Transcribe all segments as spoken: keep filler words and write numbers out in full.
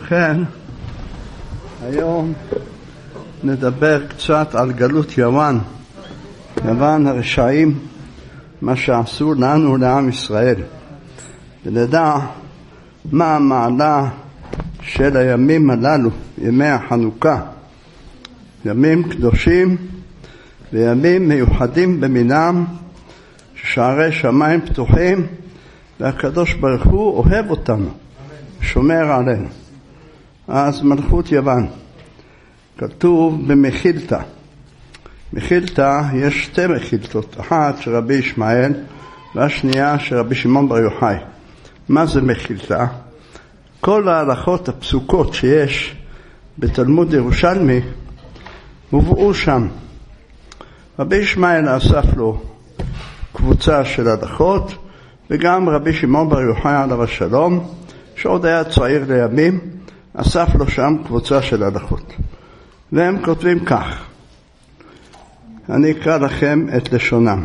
ובכן, היום נדבר קצת על גלות יוון, יוון הרשעים, מה שעשו לנו לעם ישראל, ונדע מה המעלה של הימים הללו, ימי החנוכה, ימים קדושים וימים מיוחדים במינם, ששערי שמיים פתוחים והקדוש ברוך הוא אוהב אותנו, שומר עלינו. אז מלכות יוון, כתוב במחילתא. מחילתא יש שתי מחילתות, אחת של רבי ישמעאל והשנייה של רבי שמעון בר יוחאי. מה זה מחילתא? כל ההלכות הפסוקות שיש בתלמוד ירושלמי הובאו שם. רבי ישמעאל אסף לו קבוצה של הלכות, וגם רבי שמעון בר יוחאי עליו השלום, שעוד היה צעיר לימים, אסף לו שם קבוצה של הלכות. והם כותבים כך, אני אקרא לכם את לשונם.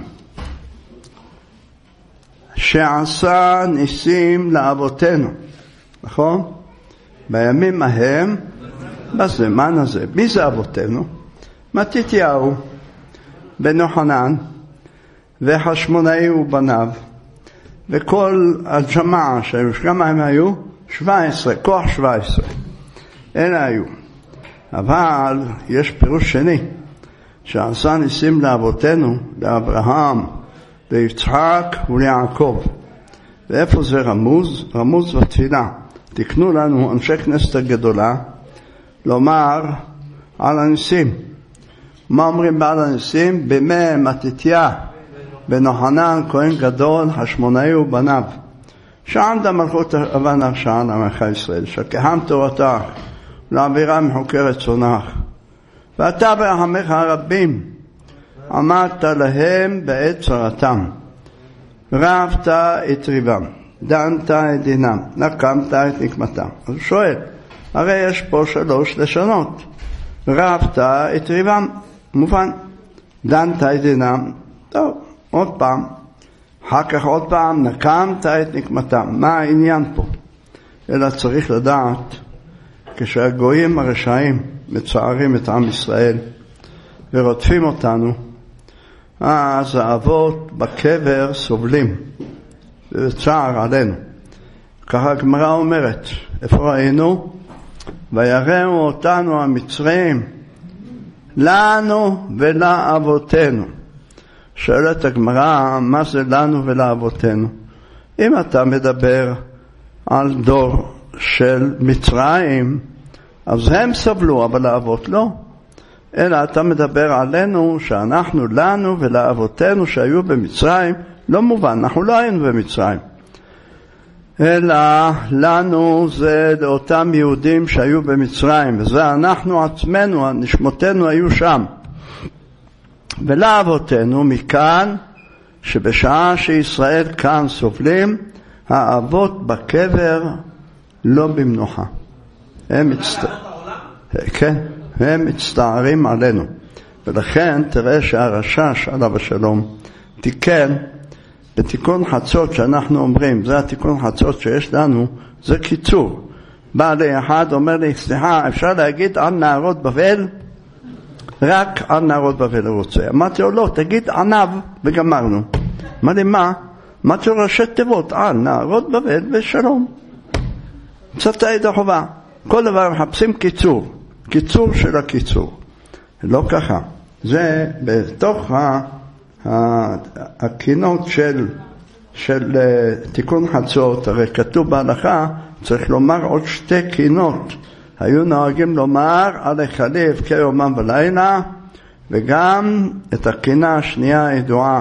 שעשה ניסים לאבותינו, נכון? בימים ההם, בזמן הזה. מי זה אבותינו? מתתיהו בן יוחנן וחשמונאי ובניו וכל הג'מעה שהיו, כמה הם היו? שבע עשרה, כוח שבע עשרה. אלה היו. אבל יש פירוש שני, שעשה ניסים לאבותינו, לאברהם, ליצחק וליעקב. ואיפה זה רמוז? רמוז בתפילה. תקנו לנו אנשי כנסת הגדולה לומר על הניסים. מה אומרים בעל הניסים? בימי מתתיה בן יוחנן כהן גדול, חשמונאי ובניו, שעמדה מלכות יוון הרשעה לעמך ישראל, שכחם תורתך ולהעבירה מחוקי רצונך, ואתה ברחמיך הרבים עמדת להם בעת צרתם, רבת את ריבם, דנת את דינם, נקמת את נקמתם. אז הוא שואל, הרי יש פה שלוש לשונות. רבת את ריבם, מובן, דנת את דינם, טוב, עוד פעם, אחר כך עוד פעם, נקמת את נקמתם. מה העניין פה? אלא צריך לדעת, כשהגויים הרשעים מצערים את עם ישראל ורודפים אותנו, אז האבות בקבר סובלים וצער עלינו. ככה הגמרא אומרת, איפה ראינו? ויראו אותנו המצרים לנו ולאבותינו. שואלת הגמרא, מה זה לנו ולאבותינו? אם אתה מדבר על דור של מצרים, אז הם סבלו, אבל האבות לא. אלא אתה מדבר עלינו, שאנחנו לנו ולאבותינו שהיו במצרים, לא מובן, אנחנו לא היינו במצרים. אלא לנו זה לאותם יהודים שהיו במצרים, וזה אנחנו עצמנו, נשמותינו היו שם. ולאבותינו מכאן, שבשעה שישראל כאן סובלים, האבות בקבר לא במנוחה. הם מצט... כן, הם מצטערים עלינו. ולכן תראה שהרשש עליו השלום תיקן בתיקון חצות שאנחנו אומרים, זה התיקון חצות שיש לנו, זה קיצור. בא לי אחד, אומר לי, סליחה, אפשר להגיד על נערות בבל? רק על נערות בבל הוא רוצה. אמרתי לו, לא, תגיד ענב, וגמרנו. אמר לי, מה? אמרתי לו, ראשי תיבות, על נערות בבל ושלום. מצאתי את החובה. כל דבר מחפשים קיצור. קיצור של הקיצור. לא ככה. זה בתוך ה... הקינות של, של תיקון חצות, הרי כתוב בהלכה, צריך לומר עוד שתי קינות. היו נוהגים לומר על החליף כיומם ולילה, וגם את הקינה השנייה הידועה,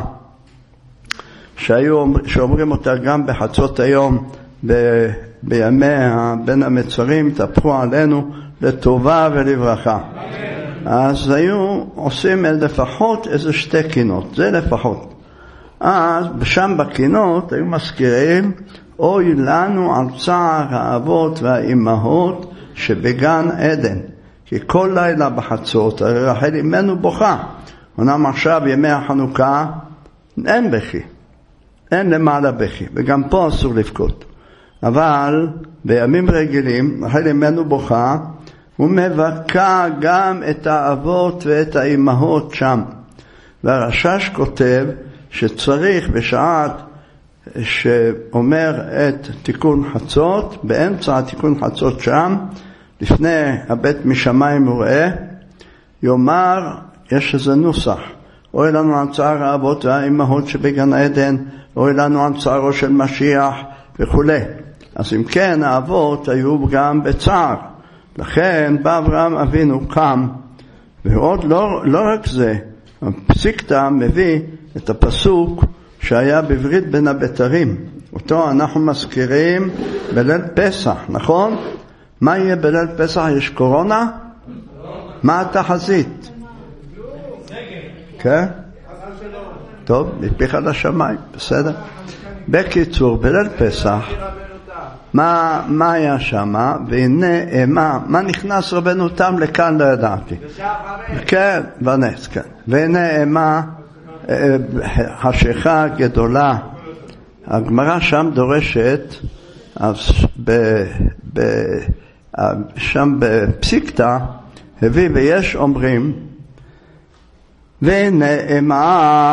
שהיו, שאומרים אותה גם בחצות היום, ב, בימי בין המצרים, תפחו עלינו לטובה ולברכה. אז היו עושים לפחות איזה שתי קינות, זה לפחות. אז שם בקינות היו מזכירים, אוי לנו על צער האבות והאימהות שבגן עדן, כי כל לילה בחצות רחל אמנו בוכה. אומנם עכשיו ימי החנוכה אין בכי, אין למעלה בכי, וגם פה אסור לבכות. אבל בימים רגילים, אחרי לימנו בוכה, הוא מבכה גם את האבות ואת האימהות שם. והרשש כותב שצריך בשעת שאומר את תיקון חצות, באמצע התיקון חצות שם, לפני הבית משמיים וראה, יאמר, יש איזה נוסח, אוי לנו על צער האבות והאימהות שבגן עדן, אוי לנו על צערו של משיח וכו'. אז אם כן, האבות היו גם בצער. לכן בא אברהם אבינו קם, ועוד לא, לא רק זה, הפסיקתא מביא את הפסוק שהיה בברית בין הבתרים. אותו אנחנו מזכירים בליל פסח, נכון? מה יהיה בליל פסח? יש קורונה? מה התחזית? כן? טוב, מפיך לשמיים, בסדר? בקיצור, בליל פסח, מה, מה היה שם? והנה, מה, מה נכנס רבנו תם לכאן? לא ידעתי. כן, בנס, כן. והנה, מה, חשיכה גדולה. הגמרא שם דורשת, אז ב, ב, שם בפסיקתא, הביא ויש אומרים, ונאמה,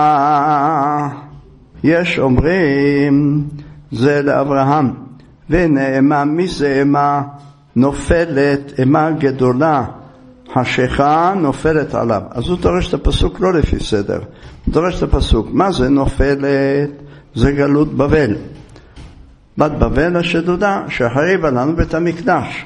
יש אומרים, זה לאברהם, ונאמה, מי זה אמה? נופלת, אמה גדולה, חשיכה נופלת עליו. אז הוא דורש את הפסוק לא לפי סדר, הוא דורש את הפסוק, מה זה נופלת? זה גלות בבל. בת בבל השדודה שהחריבה לנו בית המקדש.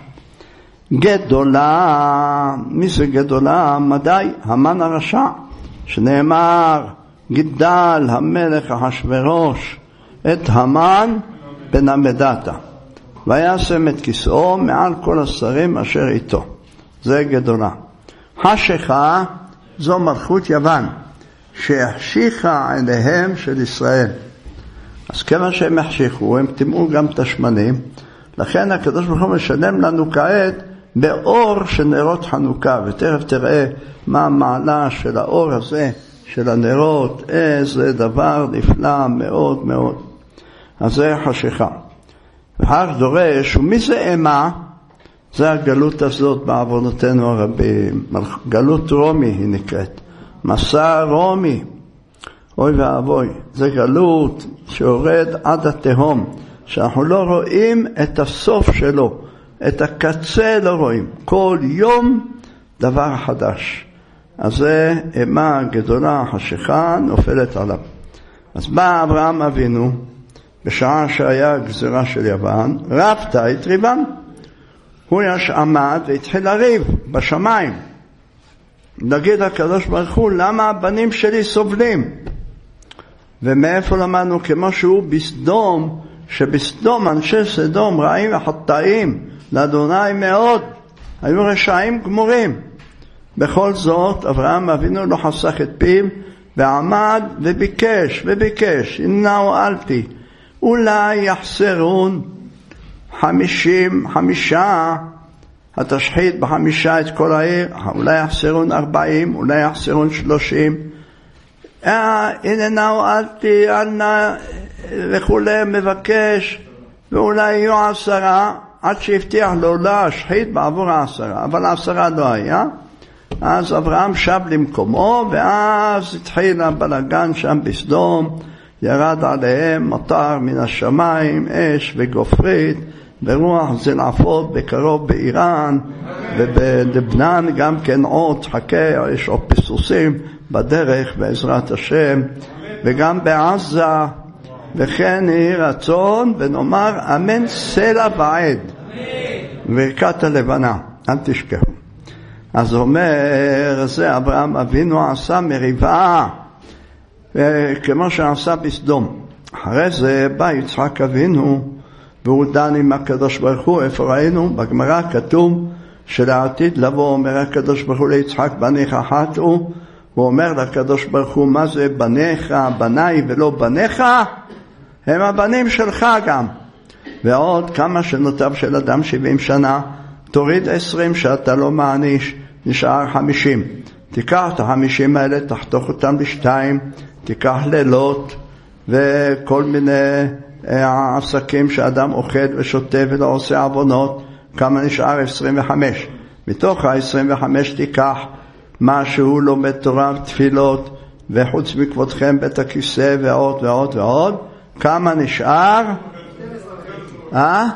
גדולה, מי זה גדולה? מדי, המן הרשע, שנאמר, גידל המלך אחשוורוש את המן בן המדתה, וישם את כיסאו מעל כל השרים אשר איתו. זה גדולה. חשיכה זו מלכות יוון, שהחשיכה עיניהם של ישראל. אז כמה שהם החשיכו, הם תימאו גם את השמנים, לכן הקדוש ברוך הוא משלם לנו כעת באור של נרות חנוכה, ותכף תראה מה המעלה של האור הזה, של הנרות, איזה דבר נפלא מאוד מאוד. אז זה חשיכה. ואחר דורש, ומי זה אמה? זה הגלות הזאת בעוונותינו הרבים. גלות רומי היא נקראת. מסע רומי. אוי ואבוי. זה גלות שיורד עד התהום. שאנחנו לא רואים את הסוף שלו. את הקצה לא רואים. כל יום דבר חדש. אז זה אמה גדולה, חשיכה, נופלת עליו. אז בא אברהם אבינו, בשעה שהיה גזירה של יוון, רבת את ריבם. הוא יש עמד והתחיל לריב בשמיים. נגיד הקדוש ברוך הוא, למה הבנים שלי סובלים? ומאיפה למדנו? כמו שהוא בסדום, שבסדום אנשי סדום רעים וחטאים לאדוני מאוד, היו רשעים גמורים. בכל זאת אברהם אבינו לא חסך את פיו, ועמד וביקש וביקש, הנה אלתי, אולי יחסרון חמישים, חמישה, התשחית בחמישה את כל העיר, אולי יחסרון ארבעים, אולי יחסרון שלושים, אה, הנה נאו אלתי, אנה וכולי מבקש, ואולי יהיו עשרה, עד שהבטיח לו להשחית בעבור העשרה, אבל העשרה לא היה. אז אברהם שב למקומו, ואז התחיל הבלגן שם בסדום, ירד עליהם מטר מן השמיים, אש וגופרית, ברוח זלעפות בקרוב באיראן, ובלבנן גם כן עוד חכה, יש עוד פיסוסים בדרך בעזרת השם, וגם בעזה, וכן יהי רצון, ונאמר אמן סלע בעד, ברכת הלבנה, אל תשכחו. אז אומר, זה אברהם אבינו עשה מריבה, כמו שעשה בסדום. אחרי זה בא יצחק אבינו, והוא דן עם הקדוש ברוך הוא. איפה ראינו? בגמרא כתוב שלעתיד לבוא אומר הקדוש ברוך הוא ליצחק, בניך חטאו. הוא אומר לקדוש ברוך הוא, מה זה בניך, בניי ולא בניך? הם הבנים שלך גם. ועוד כמה שנותיו של אדם שבעים שנה, תוריד עשרים שאתה לא מעניש, נשאר חמישים. תיקח את החמישים האלה, תחתוך אותם לשתיים, תיקח לילות וכל מיני העסקים שאדם אוכל ושותה ולא עושה עוונות, כמה נשאר? עשרים וחמש. מתוך ה-עשרים וחמש תיקח מה שהוא לומד תורה ותפילות, וחוץ מכבודכם בית הכיסא ועוד ועוד ועוד, כמה נשאר? אה?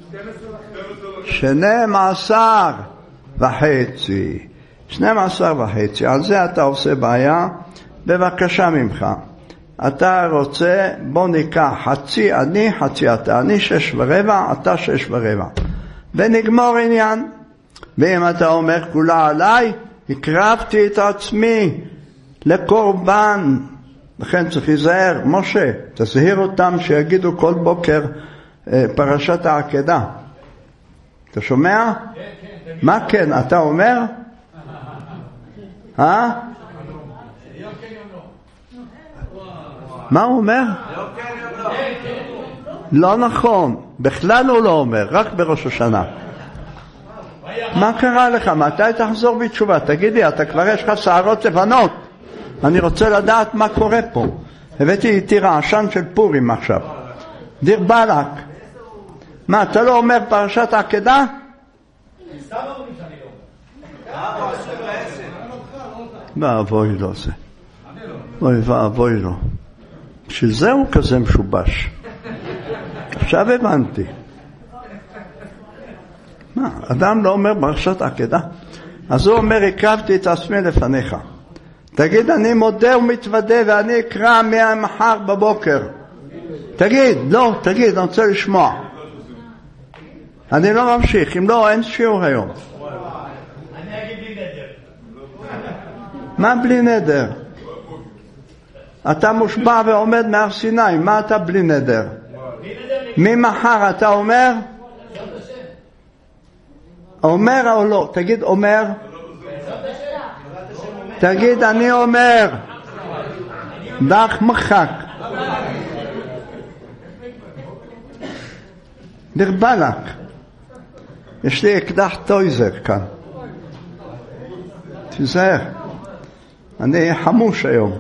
שנים עשר וחצי. שנים עשר וחצי. על זה אתה עושה בעיה. בבקשה ממך. אתה רוצה, בוא ניקח חצי אני, חצי אתה. אני שש ורבע, אתה שש ורבע. ונגמור עניין. ואם אתה אומר כולה עליי, הקרבתי את עצמי לקורבן. לכן צריך להיזהר. משה, תזהיר אותם שיגידו כל בוקר פרשת העקדה. אתה שומע? כן, כן. מה כן? אתה אומר? אה? מה הוא אומר? לא נכון. בכלל הוא לא אומר, רק בראש השנה. מה קרה לך? מתי תחזור בתשובה? תגידי, אתה כבר יש לך שערות לבנות. אני רוצה לדעת מה קורה פה. הבאתי איתי רעשן של פורים עכשיו. דיר בלק. מה, אתה לא אומר פרשת העקדה? סתם אומרים שאני לא אומר. ואבוי לו זה. אוי ואבוי לו. בשביל זה הוא כזה משובש. עכשיו הבנתי. מה, אדם לא אומר פרשת העקדה? אז הוא אומר, הקרבתי את עצמי לפניך. תגיד, אני מודה ומתוודה ואני אקרא מהמחר בבוקר. תגיד, לא, תגיד, אני רוצה לשמוע. אני לא ממשיך, אם לא, אין שיעור היום. אני אגיד בלי נדר. מה בלי נדר? אתה מושבע ועומד מהר סיני, מה אתה בלי נדר? ממחר אתה אומר? אומר או לא? תגיד אומר? תגיד אני אומר. דח מחק. דרבלק. יש לי אקדח טויזר כאן. תזהר. אני חמוש היום.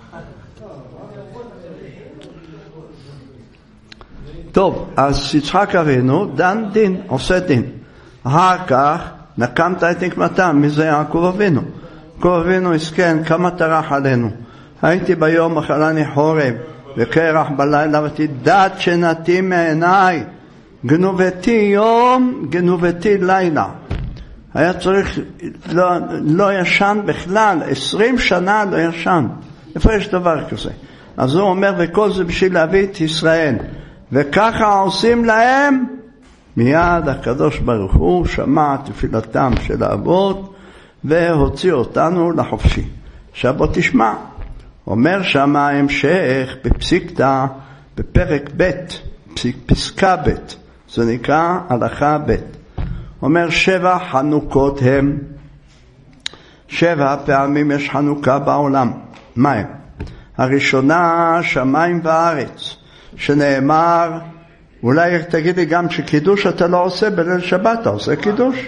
טוב, אז יצחק אבינו דן דין, עושה דין. אחר כך נקמת את נקמתם, מי זה יעקב אבינו? יעקב אבינו הסכן, כמה טרח עלינו. הייתי ביום אכלני חורב, וקרח בלילה, ותדעת שנתי מעיניי. גנובתי יום, גנובתי לילה. היה צריך, לא, לא ישן בכלל, עשרים שנה לא ישן. איפה יש דבר כזה? אז הוא אומר, וכל זה בשביל להביא את ישראל. וככה עושים להם, מיד הקדוש ברוך הוא שמע תפילתם של האבות, והוציא אותנו לחופשי. עכשיו בוא תשמע. אומר שמה המשך בפסיקתא, בפרק ב', פסיק, פסקה ב'. זה נקרא הלכה ב'. אומר שבע חנוכות הם, שבע פעמים יש חנוכה בעולם. מה הם? הראשונה שמיים וארץ, שנאמר, אולי תגיד לי גם שקידוש אתה לא עושה בליל שבת, אתה עושה קידוש?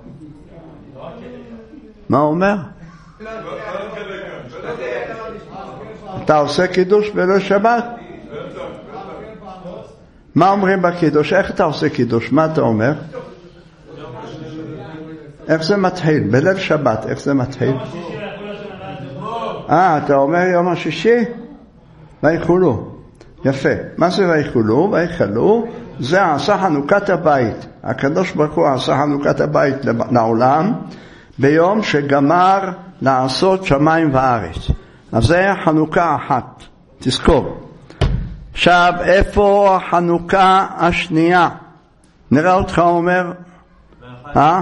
מה אומר? אתה עושה קידוש בליל שבת? מה אומרים בקידוש? איך אתה עושה קידוש? מה אתה אומר? איך זה מתחיל? בליל שבת, איך זה מתחיל? אה, אתה אומר יום השישי? ויחולו. יפה. מה זה ויחולו? ויחלו, זה עשה חנוכת הבית. הקדוש ברוך הוא עשה חנוכת הבית לעולם, ביום שגמר לעשות שמיים וארץ. אז זה חנוכה אחת. תזכור. עכשיו, איפה החנוכה השנייה? נראה אותך אומר? אה?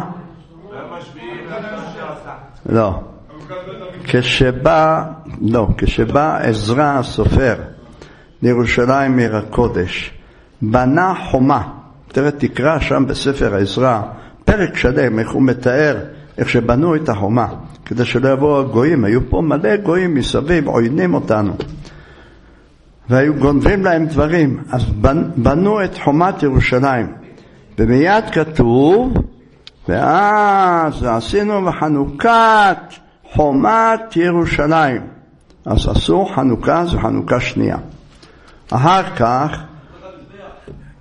לא. כשבא, לא, כשבא עזרא הסופר לירושלים עיר הקודש, בנה חומה. תראה, תקרא שם בספר עזרא, פרק שלם, איך הוא מתאר, איך שבנו את החומה, כדי שלא יבואו הגויים. היו פה מלא גויים מסביב, עוינים אותנו. והיו גונבים להם דברים. אז בנו את חומת ירושלים. ומיד כתוב, ואז עשינו בחנוכת חומת ירושלים. אז עשו חנוכה, זו חנוכה שנייה. אחר כך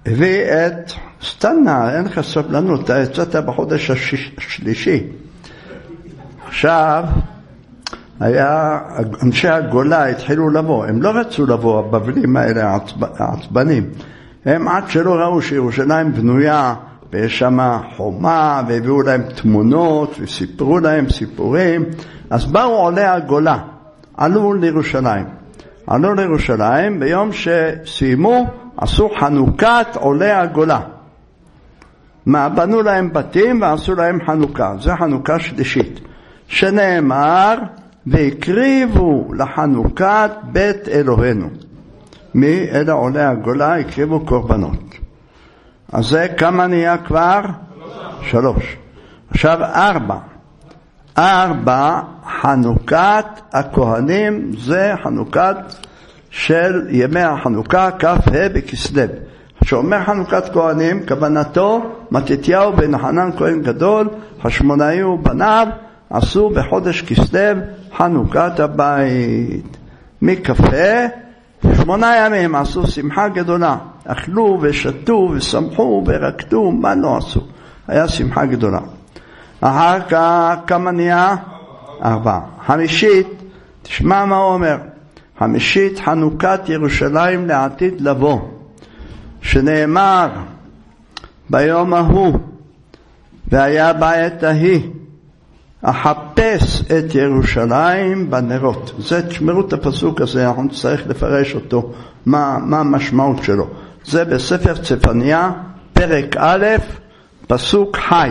הביא את סתנה, אין לך סבלנות, אתה יצאת בחודש השלישי. עכשיו, היה, אנשי הגולה התחילו לבוא, הם לא רצו לבוא, הבבלים האלה העצבנים, הם עד שלא ראו שירושלים בנויה, ויש שם חומה, והביאו להם תמונות, וסיפרו להם סיפורים, אז באו עולי הגולה, עלו לירושלים. עלו לירושלים, ביום שסיימו, עשו חנוכת עולי הגולה. מה, בנו להם בתים ועשו להם חנוכה, זה חנוכה שלישית, שנאמר, והקריבו לחנוכת בית אלוהינו. מי? אלה עולי הגולה, הקריבו קורבנות. אז זה כמה נהיה כבר? שלוש. עכשיו ארבע. ארבע, חנוכת הכהנים, זה חנוכת של ימי החנוכה, כ"ה בכסלו. שאומר חנוכת כהנים, כוונתו, מתתיהו בן חנן כהן גדול, חשמונאי ובניו, עשו בחודש כסלו חנוכת הבית. מכ"ה, שמונה ימים עשו שמחה גדולה. אכלו ושתו ושמחו ורקדו, מה לא עשו? היה שמחה גדולה. אחר כך כמה נהיה? ארבע. חמישית, תשמע מה הוא אומר. חמישית, חנוכת ירושלים לעתיד לבוא. שנאמר ביום ההוא, והיה בעת ההיא, אחפש את ירושלים בנרות. זה, תשמרו את הפסוק הזה, אנחנו נצטרך לפרש אותו, מה, מה המשמעות שלו. זה בספר צפניה, פרק א', פסוק חי.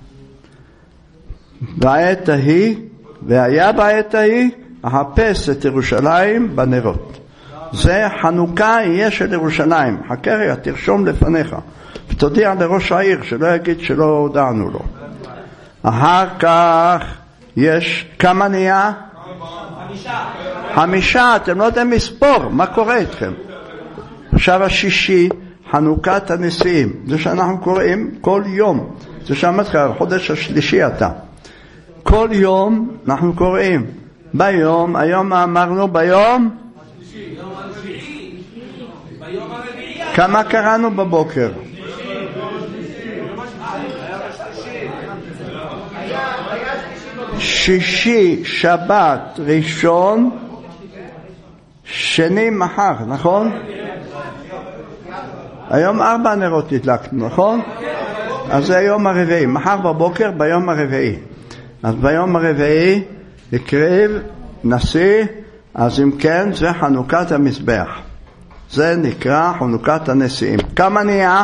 בעת ההיא, והיה בעת ההיא, אחפש את ירושלים בנרות. זה חנוכה יהיה של ירושלים. חכה רגע, תרשום לפניך. ותודיע לראש העיר, שלא יגיד שלא הודענו לו. אחר כך יש כמה נהיה? חמישה. חמישה, אתם לא יודעים מספור, מה קורה איתכם? עכשיו השישי, חנוכת הנשיאים. זה שאנחנו קוראים כל יום. זה שאמרתי לך, חודש השלישי אתה. כל יום אנחנו קוראים. ביום, היום אמרנו ביום? כמה קראנו בבוקר? שישי, שבת, ראשון, שני, מחר, נכון? היום ארבע נרות הדלקנו, נכון? אז זה היום הרביעי, מחר בבוקר ביום הרביעי. אז ביום הרביעי הקריב נשיא, אז אם כן זה חנוכת המזבח. זה נקרא חנוכת הנשיאים. כמה נהיה?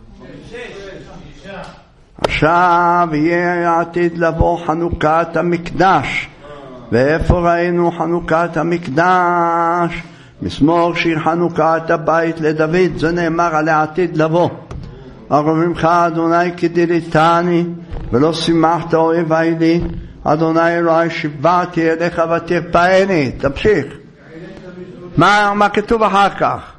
עכשיו יהיה עתיד לבוא חנוכת המקדש. ואיפה ראינו חנוכת המקדש? מזמור שיר חנוכת הבית לדוד, זה נאמר על העתיד לבוא. ארום ממך אדוני כדיליתני ולא שימחת אויבי לי, אדוני אלוהי שיבעתי אליך ותרפאני. תמשיך. מה, מה כתוב אחר כך?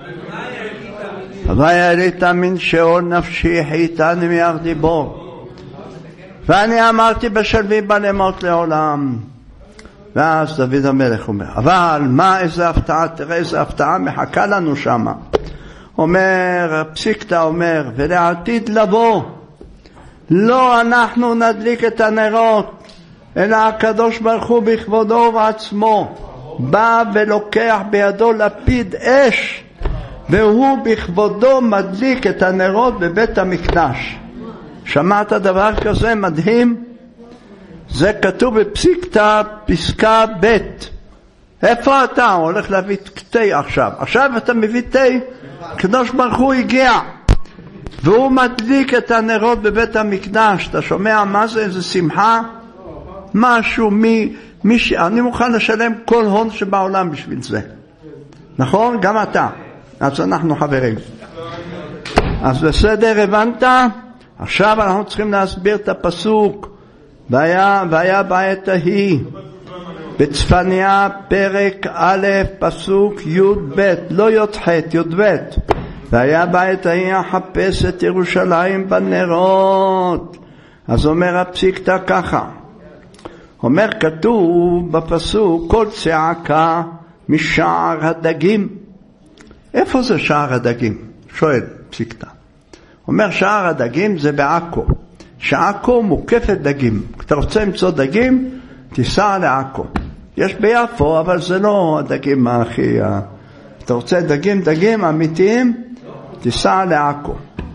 ויעלית מן שאול נפשי חייתני מיחדי בו, ואני אמרתי בשלבי בלמות לעולם. ואז דוד המלך אומר, אבל מה, איזה הפתעה, תראה איזה הפתעה מחכה לנו שמה. אומר, פסיקתא אומר, ולעתיד לבוא, לא אנחנו נדליק את הנרות, אלא הקדוש ברוך הוא בכבודו ובעצמו, בא ולוקח בידו לפיד אש, והוא בכבודו מדליק את הנרות בבית המקדש. שמעת דבר כזה מדהים? זה כתוב בפסיקתא פסקה ב'. איפה אתה? הולך להביא תה עכשיו. עכשיו אתה מביא תה, הקדוש ברוך הוא הגיע, והוא מדליק את הנרות בבית המקדש. אתה שומע מה זה? איזה שמחה? משהו מי, מי ש... אני מוכן לשלם כל הון שבעולם בשביל זה. נכון? גם אתה. אז אנחנו חברים. אז בסדר, הבנת? עכשיו אנחנו צריכים להסביר את הפסוק. והיה, והיה בעת ההיא. בצפניה פרק א' פסוק י' ב', לא י' ח' י' ב'. והיה בעת ההיא אחפש את ירושלים בנרות. אז אומר הפסיקתא ככה. אומר כתוב בפסוק כל צעקה משער הדגים. איפה זה שער הדגים? שואל. פסיקתא. אומר שאר הדגים זה בעכו. שעכו מוקפת דגים. אתה רוצה למצוא דגים, תיסע לעכו. יש ביפו, אבל זה לא הדגים הכי... אתה רוצה דגים, דגים אמיתיים, תיסע לעכו.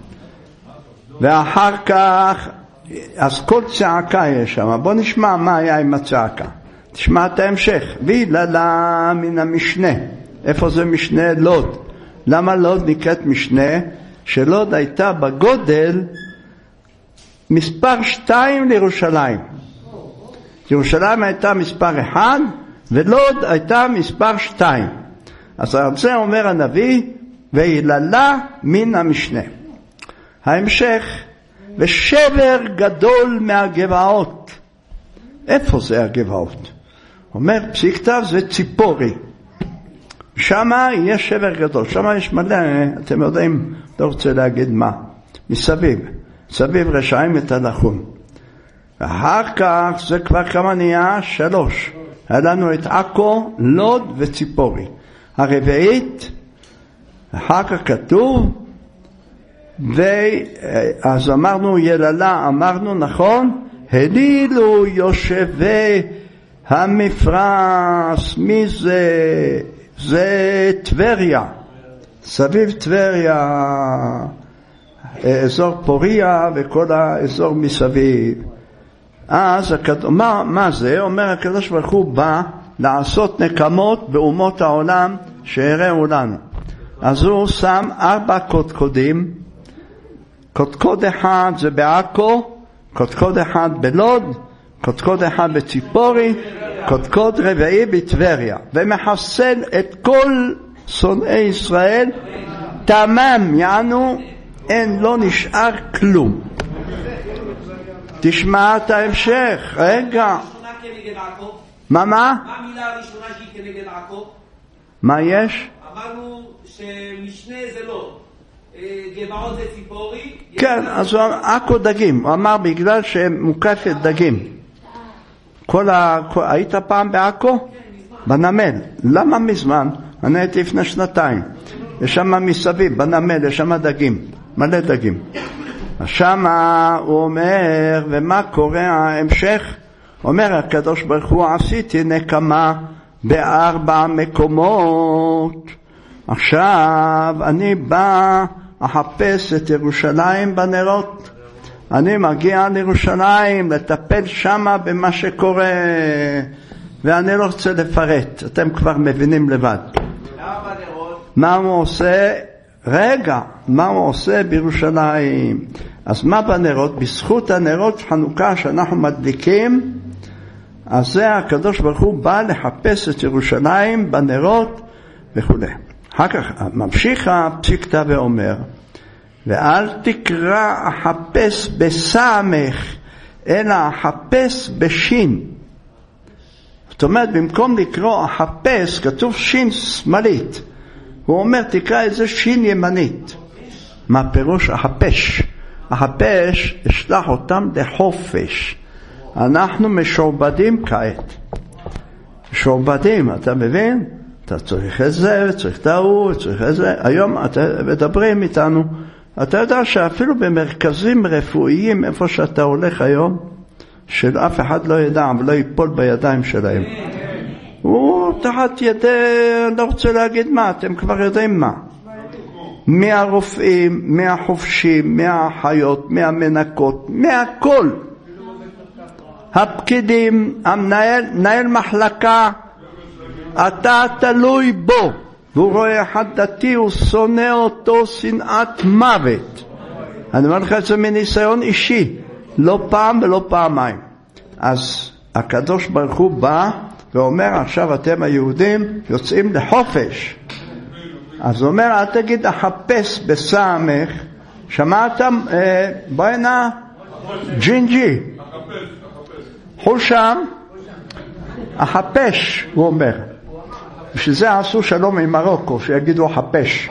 ואחר כך, אז כל צעקה יש שם. בוא נשמע מה היה עם הצעקה. תשמע את ההמשך. ויללה מן המשנה. איפה זה משנה? לוד. למה לוד נקראת משנה? שלוד הייתה בגודל מספר שתיים לירושלים. ירושלים הייתה מספר אחד, ולוד הייתה מספר שתיים. אז על זה אומר הנביא, ויללה מן המשנה. ההמשך, ושבר גדול מהגבעות. איפה זה הגבעות? אומר פסיקתא זה ציפורי. שמה יש שבר גדול, שמה יש מלא, אתם יודעים, לא רוצה להגיד מה, מסביב, סביב רשעים ותלחון. ואחר כך זה כבר כמה נהיה שלוש, היה לנו את עכו, לוד וציפורי. הרביעית, אחר כך כתוב, ואז אמרנו יללה, אמרנו נכון, הלילו יושבי המפרש, מי זה? זה טבריה, סביב טבריה, אזור פוריה וכל האזור מסביב. אז מה, מה זה? אומר הקדוש ברוך הוא בא לעשות נקמות באומות העולם שהראו לנו. אז הוא שם ארבע קודקודים, קודקוד אחד זה בעכו, קודקוד אחד בלוד, קודקוד אחד בציפורי, קודקוד רביעי בטבריה, ומחסל את כל שונאי ישראל תמם, יענו אין, לא נשאר כלום. תשמע את ההמשך. רגע, מה מה? מה המילה הראשונה שהיא כנגד עכו? מה יש? אמרנו שמשנה זה לא, גבעות זה ציפורי. כן, אז עכו דגים, הוא אמר בגלל שמוקפת דגים. כל ה... היית פעם בעכו? בנמל. למה מזמן? אני הייתי לפני שנתיים. יש שם מסביב, בנמל, יש שם דגים, מלא דגים. שם הוא אומר, ומה קורה ההמשך? אומר הקדוש ברוך הוא, עשיתי נקמה בארבע מקומות. עכשיו אני בא לחפש את ירושלים בנרות. אני מגיע לירושלים לטפל שמה במה שקורה, ואני לא רוצה לפרט, אתם כבר מבינים לבד. מה הוא עושה? רגע, מה הוא עושה בירושלים? אז מה בנרות? בזכות הנרות חנוכה שאנחנו מדליקים, אז זה הקדוש ברוך הוא בא לחפש את ירושלים בנרות וכו'. אחר כך ממשיך הפסיקתא ואומר, ואל תקרא החפש בסמך, אלא החפש בשין. זאת אומרת, במקום לקרוא החפש, כתוב שין שמאלית. הוא אומר, תקרא איזה שין ימנית. מה פירוש החפש? החפש, אשלח אותם לחופש. אנחנו משועבדים כעת. משועבדים, אתה מבין? אתה צריך את זה, צריך את ההוא, צריך את זה. היום אתם מדברים איתנו. אתה יודע שאפילו במרכזים רפואיים, איפה שאתה הולך היום, של אף אחד לא ידע, ולא ייפול בידיים שלהם. הוא תחת ידי, אני לא רוצה להגיד מה, אתם כבר יודעים מה. מהרופאים, מהחופשים, מהאחיות, מהמנקות, מהכל. הפקידים, המנהל, מנהל מחלקה, אתה תלוי בו. והוא רואה אחד דתי, הוא שונא אותו שנאת מוות. אני אומר לך את זה מניסיון אישי, לא פעם ולא פעמיים. אז הקדוש ברוך הוא בא ואומר, עכשיו אתם היהודים יוצאים לחופש. אז הוא אומר, אל תגיד החפש בסמך, שמעתם, אה, בוא הנה, ג'ינג'י, חושם, החפש, הוא אומר. בשביל זה עשו שלום עם מרוקו, שיגידו החפש.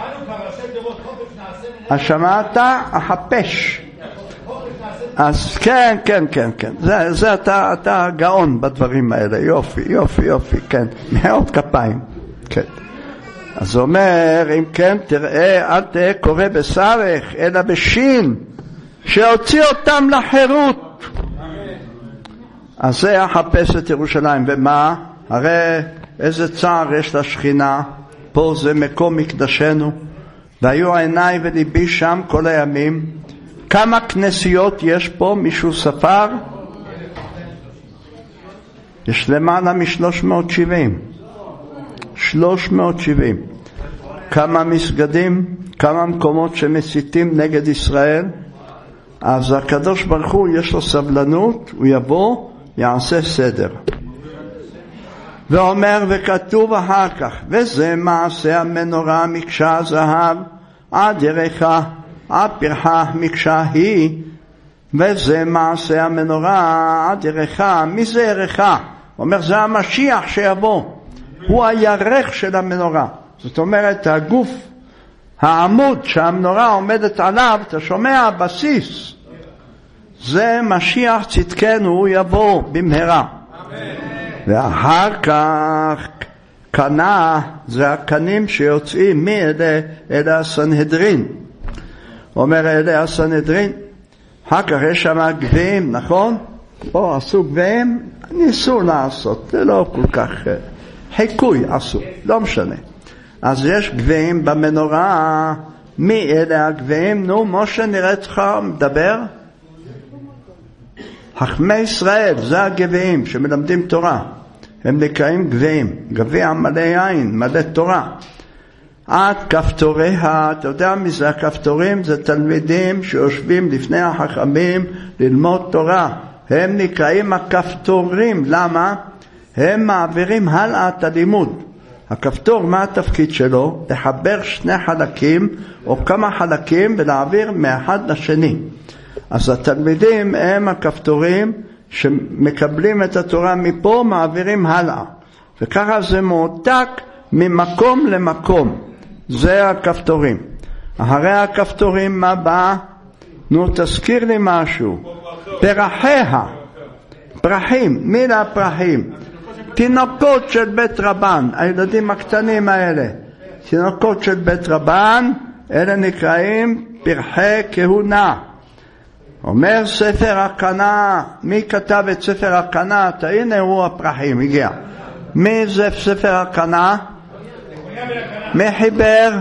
אז שמעת החפש. אז כן, כן, כן, כן. זה, זה אתה, אתה גאון בדברים האלה. יופי, יופי, יופי, כן. מאות כפיים. כן. אז הוא אומר, אם כן תראה, אל תהיה קורא בסרך, אלא בשין, שהוציא אותם לחירות. אז זה יחפש את ירושלים. ומה? הרי איזה צער יש לשכינה, פה זה מקום מקדשנו, והיו עיניי וליבי שם כל הימים. כמה כנסיות יש פה? מישהו ספר? יש למעלה מ-שלוש מאות שבעים. שלוש מאות שבעים. כמה מסגדים, כמה מקומות שמסיתים נגד ישראל. אז הקדוש ברוך הוא יש לו סבלנות, הוא יבוא, יעשה סדר. ואומר, וכתוב אחר כך, וזה מעשה המנורה מקשה זהב, עד ירחה, עד פרחה מקשה היא, וזה מעשה המנורה עד ירחה. מי זה ירחה? אומר, זה המשיח שיבוא, הוא הירך של המנורה. זאת אומרת, הגוף, העמוד שהמנורה עומדת עליו, אתה שומע, הבסיס, זה משיח צדקנו, הוא יבוא במהרה. ואחר כך קנה, זה הקנים שיוצאים מאלה הסנהדרין. אומר אלה הסנהדרין, אחר כך יש שם גביעים, נכון? פה עשו גביעים, ניסו לעשות, זה לא כל כך חיקוי עשו, לא משנה. אז יש גביעים במנורה, מי אלה הגביעים? נו, משה נראה לך מדבר? חכמי ישראל, זה הגביעים שמלמדים תורה, הם נקראים גביעים, גביע מלא יין, מלא תורה. עד כפתוריה, אתה יודע מי זה הכפתורים? זה תלמידים שיושבים לפני החכמים ללמוד תורה, הם נקראים הכפתורים. למה? הם מעבירים הלאה את הלימוד. הכפתור, מה התפקיד שלו? לחבר שני חלקים או כמה חלקים ולהעביר מאחד לשני. אז התלמידים הם הכפתורים שמקבלים את התורה מפה, מעבירים הלאה, וככה זה מועתק ממקום למקום. זה הכפתורים. אחרי הכפתורים מה בא? נו, תזכיר לי משהו. פרחיה, פרחים. מי לה פרחים? תינוקות של בית רבן, הילדים הקטנים האלה, תינוקות של בית רבן, אלה נקראים פרחי כהונה. אומר ספר הקנה, מי כתב את ספר הקנה? הנה הוא הפרחים, הגיע. מי זה ספר הקנה? מי חיבר?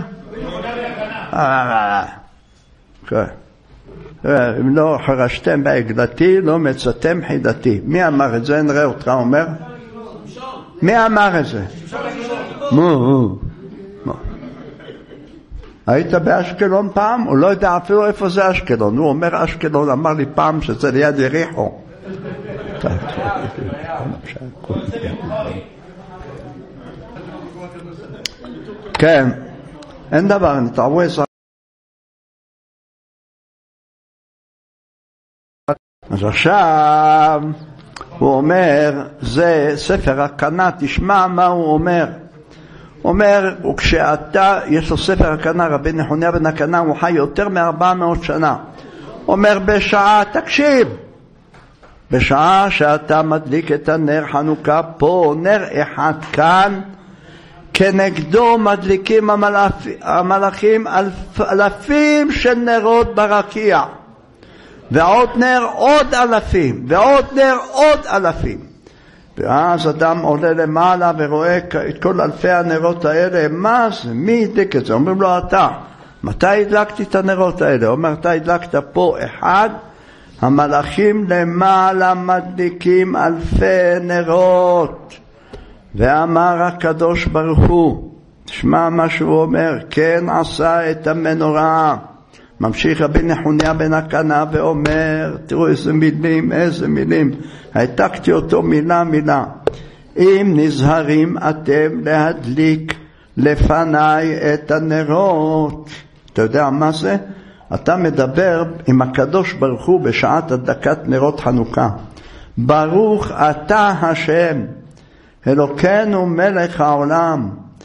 אם לא חרשתם בעגלתי, לא מצאתם חידתי. מי אמר את זה? נראה אותך אומר. מי אמר את זה? מו, מו. היית באשקלון פעם? הוא לא יודע אפילו איפה זה אשקלון. הוא אומר אשקלון, אמר לי פעם שזה ליד יריחו. כן, אין דבר, נתעבו עשר. אז עכשיו הוא אומר, זה ספר הקנה, תשמע מה הוא אומר. אומר, וכשאתה, יש לו ספר הקנה, רבי נחוניה בן הקנה, הוא חי יותר מארבע מאות שנה. אומר, בשעה, תקשיב, בשעה שאתה מדליק את הנר חנוכה פה, נר אחד כאן, כנגדו מדליקים המלאכ, המלאכים אלף, אלפים של נרות ברקיע, ועוד נר עוד אלפים, ועוד נר עוד אלפים. ואז אדם עולה למעלה ורואה את כל אלפי הנרות האלה. מה זה? מי הדליק את זה? אומרים לו, אתה. מתי הדלקתי את הנרות האלה? אומר, אתה הדלקת פה אחד, המלאכים למעלה מדליקים אלפי נרות. ואמר הקדוש ברוך הוא, תשמע מה שהוא אומר, כן עשה את המנורה. ממשיך רבי נחוניה בן הקנה ואומר, תראו איזה מילים, איזה מילים, העתקתי אותו מילה מילה. אם נזהרים אתם להדליק לפניי את הנרות. אתה יודע מה זה? אתה מדבר עם הקדוש ברוך הוא בשעת הדלקת נרות חנוכה. ברוך אתה השם, אלוקינו מלך העולם,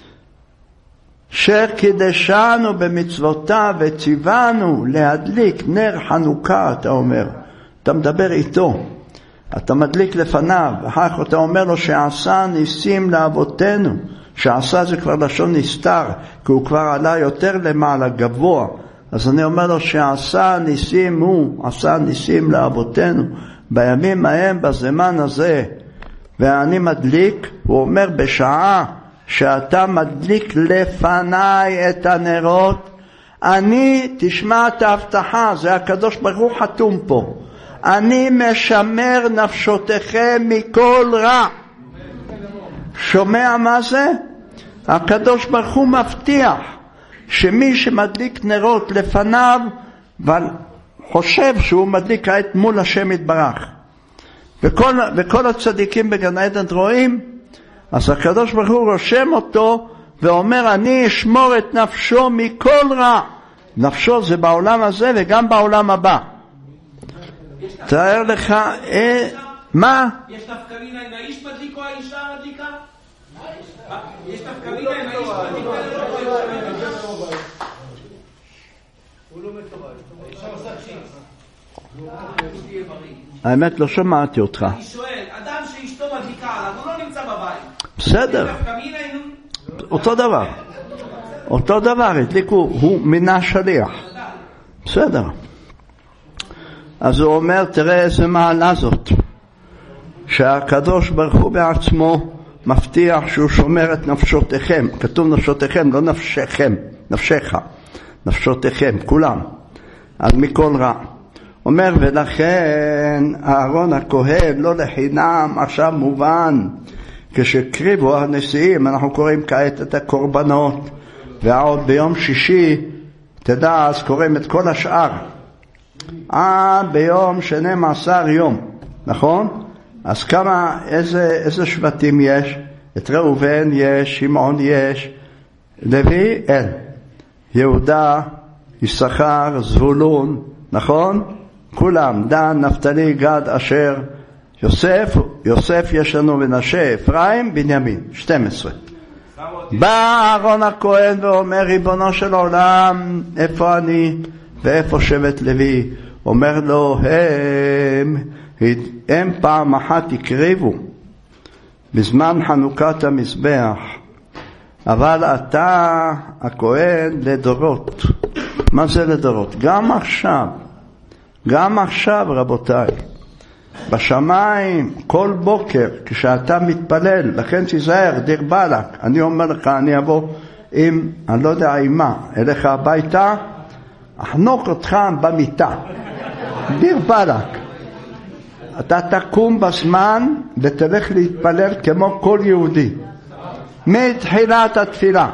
שקידשנו במצוותיו וציוונו להדליק נר חנוכה. אתה אומר, אתה מדבר איתו, אתה מדליק לפניו, אחר כך אתה אומר לו שעשה ניסים לאבותינו, שעשה זה כבר לשון נסתר, כי הוא כבר עלה יותר למעלה, גבוה. אז אני אומר לו שעשה ניסים הוא, עשה ניסים לאבותינו, בימים ההם, בזמן הזה, ואני מדליק, הוא אומר בשעה שאתה מדליק לפניי את הנרות, אני, תשמע את ההבטחה, זה הקדוש ברוך הוא חתום פה, אני משמר נפשותיכם מכל רע. שומע מה זה? הקדוש ברוך הוא מבטיח שמי שמדליק נרות לפניו, אבל חושב שהוא מדליק כעת מול השם יתברך, וכל, וכל הצדיקים בגן עדן רואים, אז הקדוש ברוך הוא רושם אותו ואומר אני אשמור את נפשו מכל רע. נפשו זה בעולם הזה וגם בעולם הבא. תאר לך אה, מה? יש תפקמינה אם האיש מדליק או האישה מדליקה? יש תפקמינה אם האיש מדליק או האישה? הוא לא מתורא, האישה עושה צ'יפס. האמת לא שמעתי אותך. אני שואל, אדם שאשתו מדליקה עליו, הוא לא נמצא בבית. בסדר. אותו דבר. אותו דבר, הדליקו, הוא מינה שליח. בסדר. אז הוא אומר, תראה איזה מעלה זאת, שהקדוש ברוך הוא בעצמו מבטיח שהוא שומר את נפשותיכם. כתוב נפשותיכם, לא נפשכם, נפשך, נפשותיכם, כולם, על מכל רע. אומר, ולכן אהרון הכהן לא לחינם עכשיו מובן, כשקריבו הנשיאים, אנחנו קוראים כעת את הקורבנות, ועוד ביום שישי, תדע, אז קוראים את כל השאר, עד ביום שנים עשר יום, נכון? אז כמה, איזה, איזה שבטים יש? את ראובן יש, שמעון יש, לוי אין, יהודה, יששכר, זבולון, נכון? כולם, דן, נפתלי, גד, אשר, יוסף, יוסף יש לנו מנשה, אפרים, בנימין, שתים עשרה. בא אהרון הכהן ואומר, ריבונו של עולם, איפה אני ואיפה שבט לוי? אומר לו, הם, הם פעם אחת הקריבו בזמן חנוכת המזבח, אבל אתה הכהן לדורות. מה זה לדורות? גם עכשיו, גם עכשיו רבותיי, בשמיים כל בוקר כשאתה מתפלל, לכן תיזהר, דיר בלק, אני אומר לך, אני אבוא עם, אני לא יודע עם מה, אליך הביתה, אחנוק אותך במיטה, דיר בלק. אתה תקום בזמן ותלך להתפלל כמו כל יהודי מתחילת התפילה.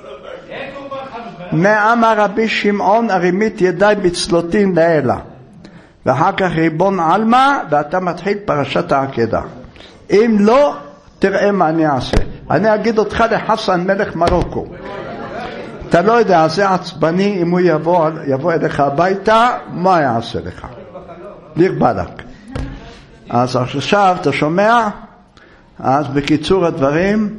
מאמר רבי שמעון, הרימית ידי בצלותין לאלה, ואחר כך ריבון אלמה, ואתה מתחיל פרשת העקדה. אם לא, תראה מה אני אעשה. אני אגיד אותך לחסן מלך מרוקו, אתה לא יודע, זה עצבני, אם הוא יבוא, יבוא אליך הביתה, מה יעשה לך? דיר בלק. אז עכשיו אתה שומע? אז בקיצור הדברים,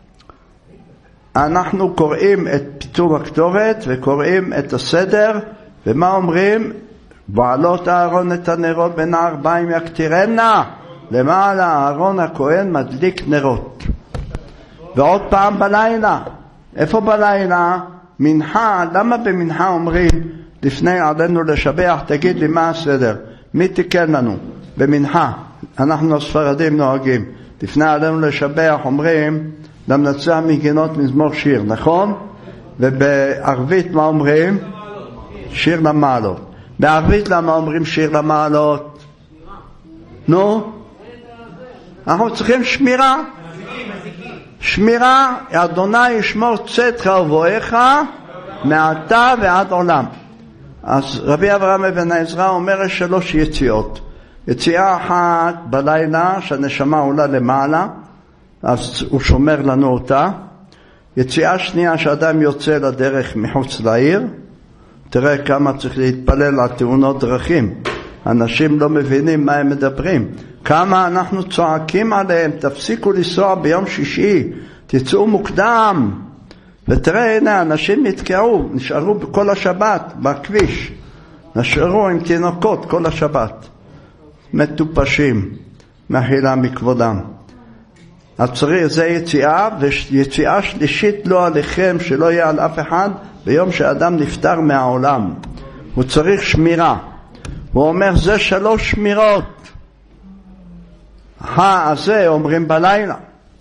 אנחנו קוראים את פיתום הכתובת וקוראים את הסדר, ומה אומרים? בעלות אהרון את הנרות בין הארבעים יקטירנה, למעלה אהרון הכהן מדליק נרות. ועוד פעם בלילה. איפה בלילה? מנחה. למה במנחה אומרים לפני עלינו לשבח? תגיד לי מה הסדר, מי תיקן לנו? במנחה אנחנו הספרדים נוהגים, לפני עלינו לשבח אומרים למנצח מגינות מזמור שיר, נכון? ובערבית מה אומרים? שיר למעלות. בערבית למה אומרים שיר למעלות? נו? אנחנו צריכים שמירה. שמירה, אדוני ישמור צאתך ובואך מעתה ועד עולם. אז רבי אברהם אבן עזרא אומר שלוש יציאות. יציאה אחת בלילה שהנשמה עולה למעלה, אז הוא שומר לנו אותה. יציאה שנייה שאדם יוצא לדרך מחוץ לעיר, תראה כמה צריך להתפלל על תאונות דרכים, אנשים לא מבינים מה הם מדברים, כמה אנחנו צועקים עליהם, תפסיקו לנסוע ביום שישי, תצאו מוקדם. ותראה, הנה, אנשים נתקעו, נשארו כל השבת בכביש, נשארו עם תינוקות כל השבת, מטופשים, מחילה מכבודם. אז צריך, זה יציאה, ויציאה שלישית לא עליכם, שלא יהיה על אף אחד, ביום שאדם נפטר מהעולם. הוא צריך שמירה. הוא אומר, זה שלוש שמירות. הזה אומרים בלילה.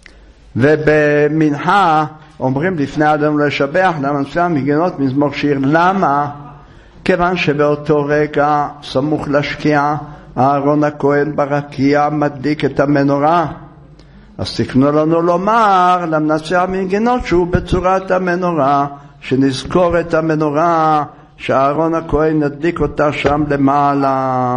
ובמנחה אומרים לפני אדם לשבח, למה מסוים מגינות מזמור שיר. למה? כיוון שבאותו רגע, סמוך לשקיעה, אהרון הכהן ברקיע מדליק את המנורה. אז תקנו לנו לומר למנצח מנגינות שהוא בצורת המנורה, שנזכור את המנורה שאהרון הכהן נדליק אותה שם למעלה.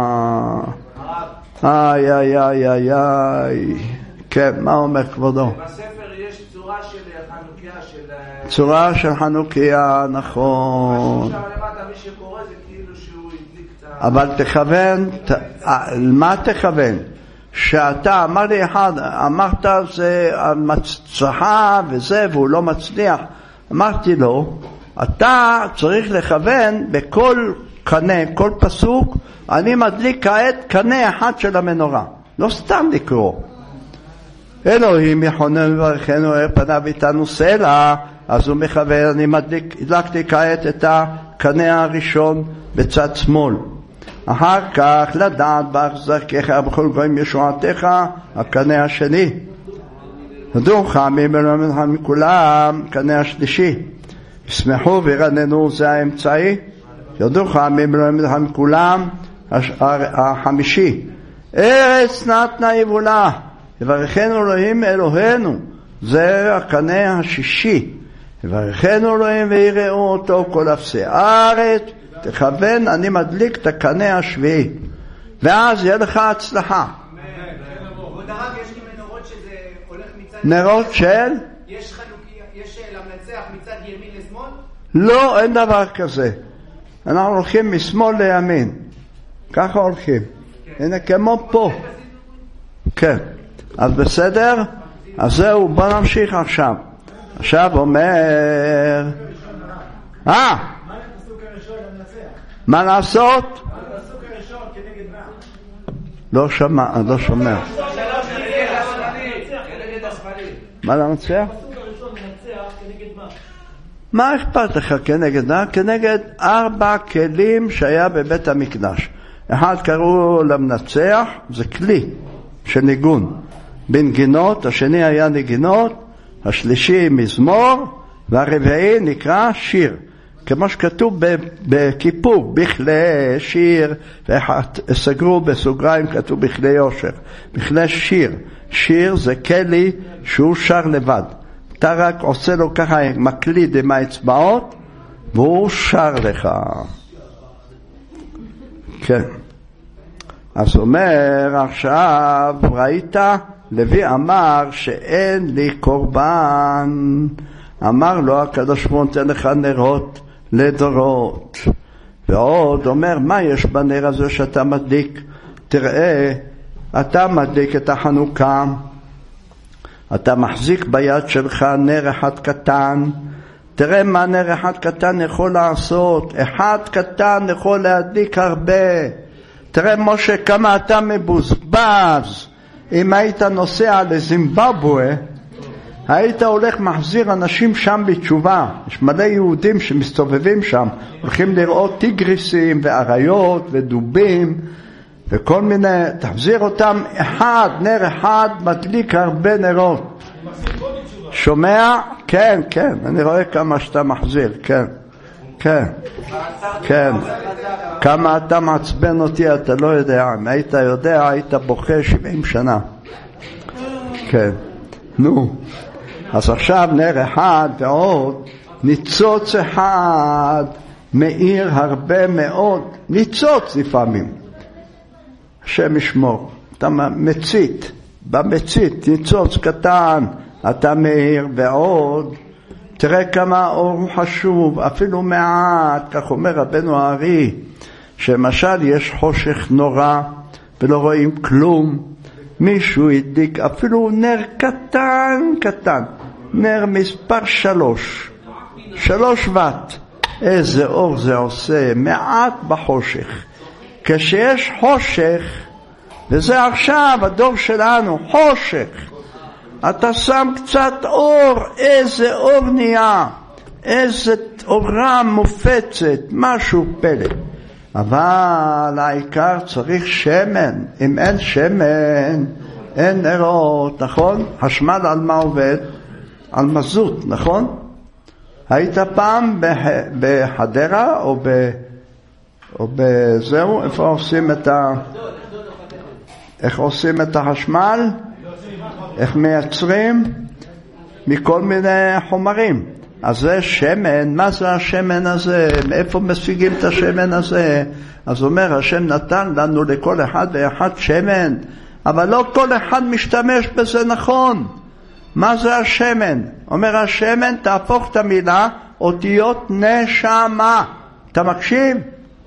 איי איי איי איי איי. כן, מה אומר כבודו? בספר יש צורה של חנוכיה של... צורה של חנוכיה, נכון. עכשיו למטה מי שקורא זה כאילו שהוא הדליק את ה... אבל תכוון, מה תכוון? שאתה אמר לי אחד, אמרת זה מצלחה וזה והוא לא מצליח. אמרתי לו, אתה צריך לכוון בכל קנה, כל פסוק, אני מדליק כעת קנה אחד של המנורה. לא סתם לקרוא. אלוהים יכונן וברכנו, אור פניו איתנו סלע, אז הוא מכוון, אני מדליק, הדלקתי כעת את הקנה הראשון בצד שמאל. אחר כך לדעת בהחזקך בכל גויים ישועתך, הקנה השני. ידעוך ממלמדך מכולם, קנה השלישי. ישמחו וירננו, זה האמצעי. ידעוך ממלמדך מכולם, החמישי. ארץ נתנה יבולה, יברכנו אלוהים אלוהינו, זה הקנה השישי. יברכנו אלוהים ויראו אותו כל אפסי הארץ. תכוון, אני מדליק את הקנה השביעי, ואז יהיה לך הצלחה. ועוד הרב, יש לי מנורות שזה הולך מצד... נרות של? יש חנוכיה, יש למנצח מצד ימין לשמאל? לא, אין דבר כזה. אנחנו הולכים משמאל לימין. ככה הולכים. הנה, כמו פה. כן. אז בסדר? אז זהו, בוא נמשיך עכשיו. עכשיו אומר... אה! מה לעשות? לא שמע, לא שומע. מה לנצח? מה אכפת לך כנגד מה? כנגד ארבע כלים שהיה בבית המקדש. אחד קראו למנצח, זה כלי של ניגון. בנגינות, השני היה נגינות, השלישי מזמור, והרביעי נקרא שיר. כמו שכתוב בכיפור, בכלי שיר, וסגרו בסוגריים, כתוב בכלי יושר, בכלי שיר. שיר זה כלי שהוא שר לבד. אתה רק עושה לו ככה, מקליד עם האצבעות, והוא שר לך. כן. אז אומר, עכשיו ראית, לוי אמר שאין לי קורבן. אמר לו, הקדוש ברוך הוא נותן לך נרות לדורות. ועוד אומר, מה יש בנר הזה שאתה מדליק? תראה, אתה מדליק את החנוכה, אתה מחזיק ביד שלך נר אחד קטן. תראה מה נר אחד קטן יכול לעשות. אחד קטן יכול להדליק הרבה. תראה משה, כמה אתה מבוזבז. אם היית נוסע לזימבבואה, היית הולך מחזיר אנשים שם בתשובה. יש מלא יהודים שמסתובבים שם, הולכים לראות טיגריסים ואריות ודובים וכל מיני, תחזיר אותם אחד, נר אחד מדליק הרבה נרות. שומע? כן, כן, אני רואה כמה שאתה מחזיר, כן, כן, כן. כמה אתה מעצבן אותי, אתה לא יודע. אם היית יודע, היית בוכה שבעים שנה. כן, נו. אז עכשיו נר אחד ועוד, ניצוץ אחד מאיר הרבה מאוד, ניצוץ לפעמים. השם ישמור, אתה מצית, במצית, ניצוץ קטן, אתה מאיר ועוד. תראה כמה אור חשוב, אפילו מעט, כך אומר רבנו הארי, שמשל יש חושך נורא ולא רואים כלום. מישהו הדליק אפילו נר קטן קטן, נר מספר שלוש, שלוש וט, איזה אור זה עושה, מעט בחושך. כשיש חושך, וזה עכשיו הדור שלנו, חושך, אתה שם קצת אור, איזה אור נהיה, איזה אורה מופצת, משהו פלא. אבל העיקר צריך שמן. אם אין שמן, אין נרות, נכון? חשמל על מה עובד? על מזוט, נכון? היית פעם בחדרה או ב... או בזהו, איפה עושים את ה... איך עושים את החשמל? איך מייצרים? מכל מיני חומרים. אז זה שמן. מה זה השמן הזה? מאיפה משיגים את השמן הזה? אז אומר, השם נתן לנו לכל אחד ואחד שמן, אבל לא כל אחד משתמש בזה נכון. מה זה השמן? אומר השמן, תהפוך את המילה אותיות נשמה. אתה מקשיב?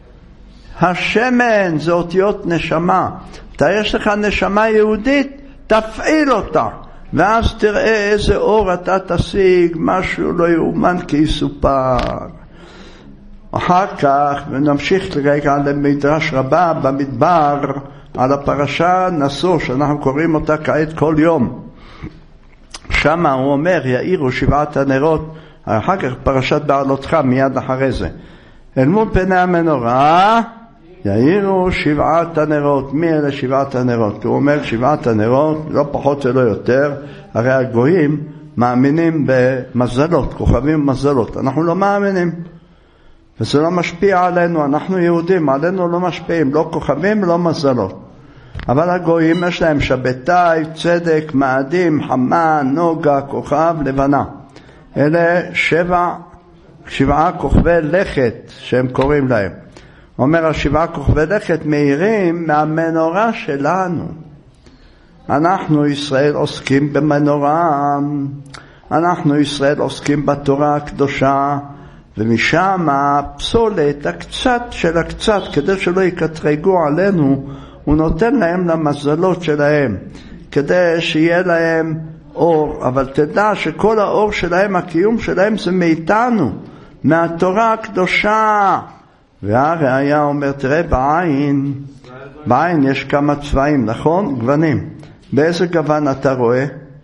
השמן זה אותיות נשמה. אתה יש לך נשמה יהודית, תפעיל אותה, ואז תראה איזה אור אתה תשיג, משהו לא יאומן כי יסופר. אחר כך נמשיך לרגע למדרש רבה במדבר על הפרשה נשוא, שאנחנו קוראים אותה כעת כל יום. שם הוא אומר, יאירו שבעת הנרות, אחר כך פרשת בעלותך מיד אחרי זה. אל מול פני המנורה יאירו שבעת הנרות. מי אלה שבעת הנרות? הוא אומר שבעת הנרות, לא פחות ולא יותר, הרי הגויים מאמינים במזלות, כוכבים ומזלות. אנחנו לא מאמינים, וזה לא משפיע עלינו. אנחנו יהודים, עלינו לא משפיעים, לא כוכבים ולא מזלות. אבל הגויים יש להם שבתאי, צדק, מאדים, חמה, נוגה, כוכב, לבנה. אלה שבע, שבעה כוכבי לכת שהם קוראים להם. אומר השבעה כוכבי לכת מאירים מהמנורה שלנו. אנחנו ישראל עוסקים במנורה, אנחנו ישראל עוסקים בתורה הקדושה, ומשם הפסולת הקצת של הקצת, כדי שלא יקטרגו עלינו, הוא נותן להם למזלות שלהם, כדי שיהיה להם אור. אבל תדע שכל האור שלהם, הקיום שלהם זה מאיתנו, מהתורה הקדושה. והראיה אומר, תראה בעין, בעין יש כמה צבעים, נכון? גוונים. באיזה גוון אתה רואה?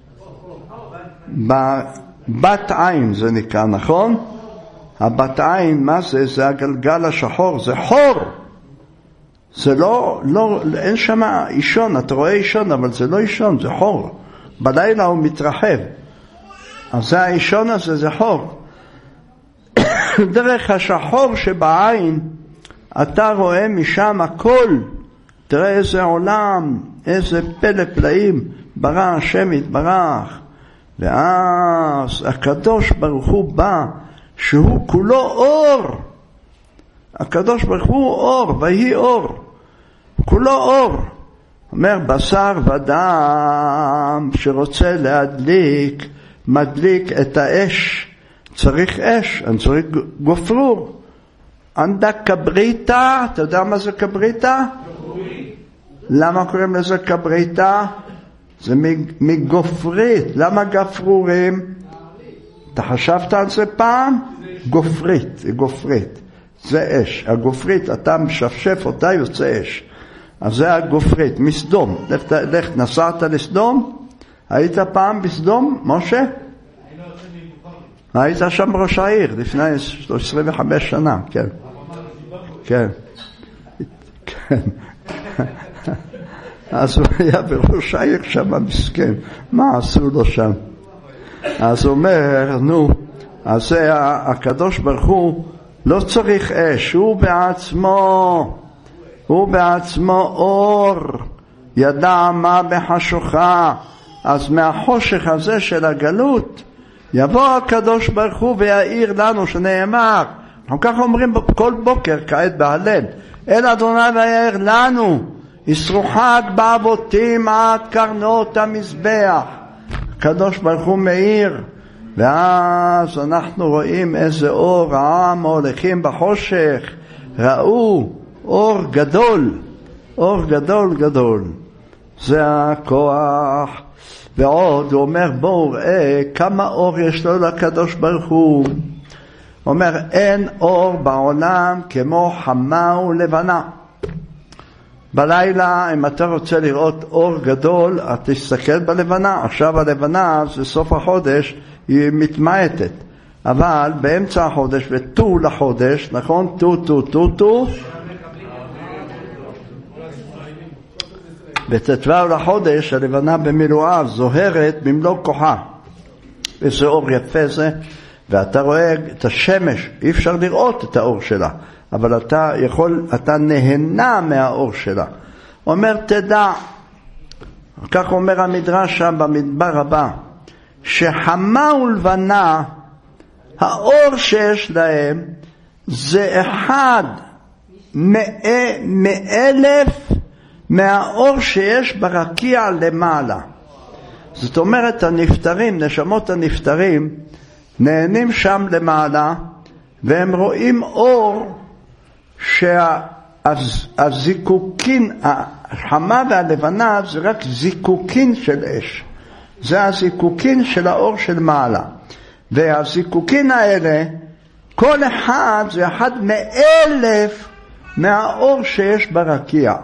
בבת עין זה נקרא, נכון? הבת עין, מה זה? זה הגלגל השחור, זה חור. זה לא, לא, אין שם אישון, אתה רואה אישון, אבל זה לא אישון, זה חור. בלילה הוא מתרחב. אז זה האישון הזה, זה חור. דרך השחור שבעין, אתה רואה משם הכל. תראה איזה עולם, איזה פלא פלאים, ברא השם יתברך. ואז הקדוש ברוך הוא בא, שהוא כולו אור. הקדוש ברוך הוא אור, ויהי אור. כולו אור. אומר, בשר ודם שרוצה להדליק, מדליק את האש. צריך אש, אני צריך גופרור. אנדה קבריטה, אתה יודע מה זה קבריטה? למה קוראים לזה קבריטה? זה מגופרית. למה גפרורים? אתה חשבת על זה פעם? גופרית, זה גופרית. זה אש. הגופרית, אתה משפשף אותה, יוצא אש. אז זה הגופרית, מסדום. לך, לך, נסעת לסדום? היית פעם בסדום, משה? היית שם ראש העיר לפני עשרים וחמש שנה, כן. כן. כן. אז הוא היה בראש העיר שם מסכן. מה עשו לו שם? אז הוא אומר, נו, אז זה הקדוש ברוך הוא לא צריך אש, הוא בעצמו, הוא בעצמו אור, ידע מה בחשוכה. אז מהחושך הזה של הגלות, יבוא הקדוש ברוך הוא ויעיר לנו, שנאמר, אנחנו ככה אומרים כל בוקר כעת בהלל, אל אדוני ויעיר לנו, ישרוחק באבותים עד קרנות המזבח. הקדוש ברוך הוא מאיר, ואז אנחנו רואים איזה אור. העם הולכים בחושך, ראו אור גדול, אור גדול גדול. זה הכוח. ועוד הוא אומר, בואו ראה כמה אור יש לו לקדוש ברוך הוא. הוא אומר, אין אור בעולם כמו חמה ולבנה. בלילה, אם אתה רוצה לראות אור גדול, אתה תסתכל בלבנה. עכשיו הלבנה זה סוף החודש, היא מתמעטת. אבל באמצע החודש וט"ו לחודש, נכון? ט"ו, ט"ו, ט"ו, ט"ו. בט"ו לחודש הלבנה במילואה זוהרת במלוא כוחה. איזה אור יפה זה. ואתה רואה את השמש, אי אפשר לראות את האור שלה. אבל אתה יכול, אתה נהנה מהאור שלה. אומר, תדע, כך אומר המדרש שם במדבר הבא, שחמה ולבנה, האור שיש להם, זה אחד מאלף מהאור שיש ברקיע למעלה. זאת אומרת, הנפטרים, נשמות הנפטרים, נהנים שם למעלה, והם רואים אור שהזיקוקין, החמה והלבנה זה רק זיקוקין של אש. זה הזיקוקין של האור של מעלה. והזיקוקין האלה, כל אחד זה אחד מאלף מהאור שיש ברקיע.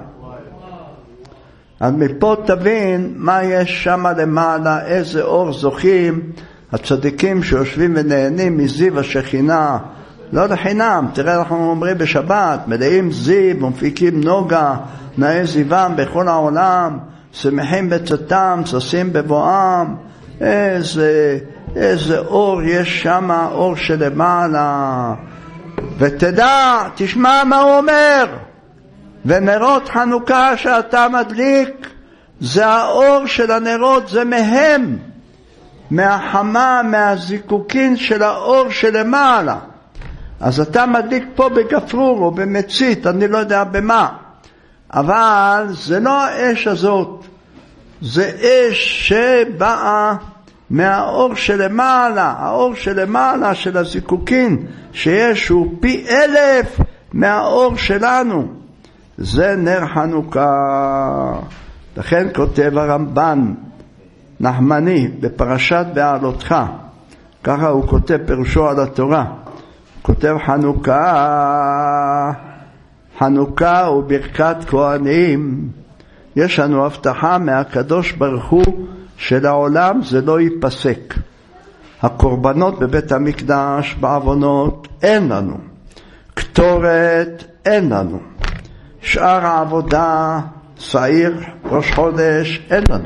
אז מפה תבין מה יש שם למעלה, איזה אור זוכים הצדיקים שיושבים ונהנים מזיו השכינה. לא לחינם, תראה, אנחנו אומרים בשבת, מלאים זיו ומפיקים נוגה, נאי זיוון בכל העולם, שמחים בצאתם, ששים בבואם. איזה, איזה אור יש שם, אור שלמעלה. ותדע, תשמע מה הוא אומר. ונרות חנוכה שאתה מדליק, זה האור של הנרות, זה מהם. מהחמה, מהזיקוקין של האור שלמעלה. אז אתה מדליק פה בגפרור או במצית, אני לא יודע במה. אבל זה לא האש הזאת. זה אש שבאה מהאור שלמעלה. האור שלמעלה של הזיקוקין, שיש הוא פי אלף מהאור שלנו. זה נר חנוכה. לכן כותב הרמב"ן נחמני בפרשת בעלותך, ככה הוא כותב פירושו על התורה, כותב חנוכה, חנוכה הוא ברכת כהנים. יש לנו הבטחה מהקדוש ברוך הוא שלעולם זה לא ייפסק. הקורבנות בבית המקדש בעוונות אין לנו, קטורת אין לנו, שאר העבודה, שעיר, ראש חודש אין לנו,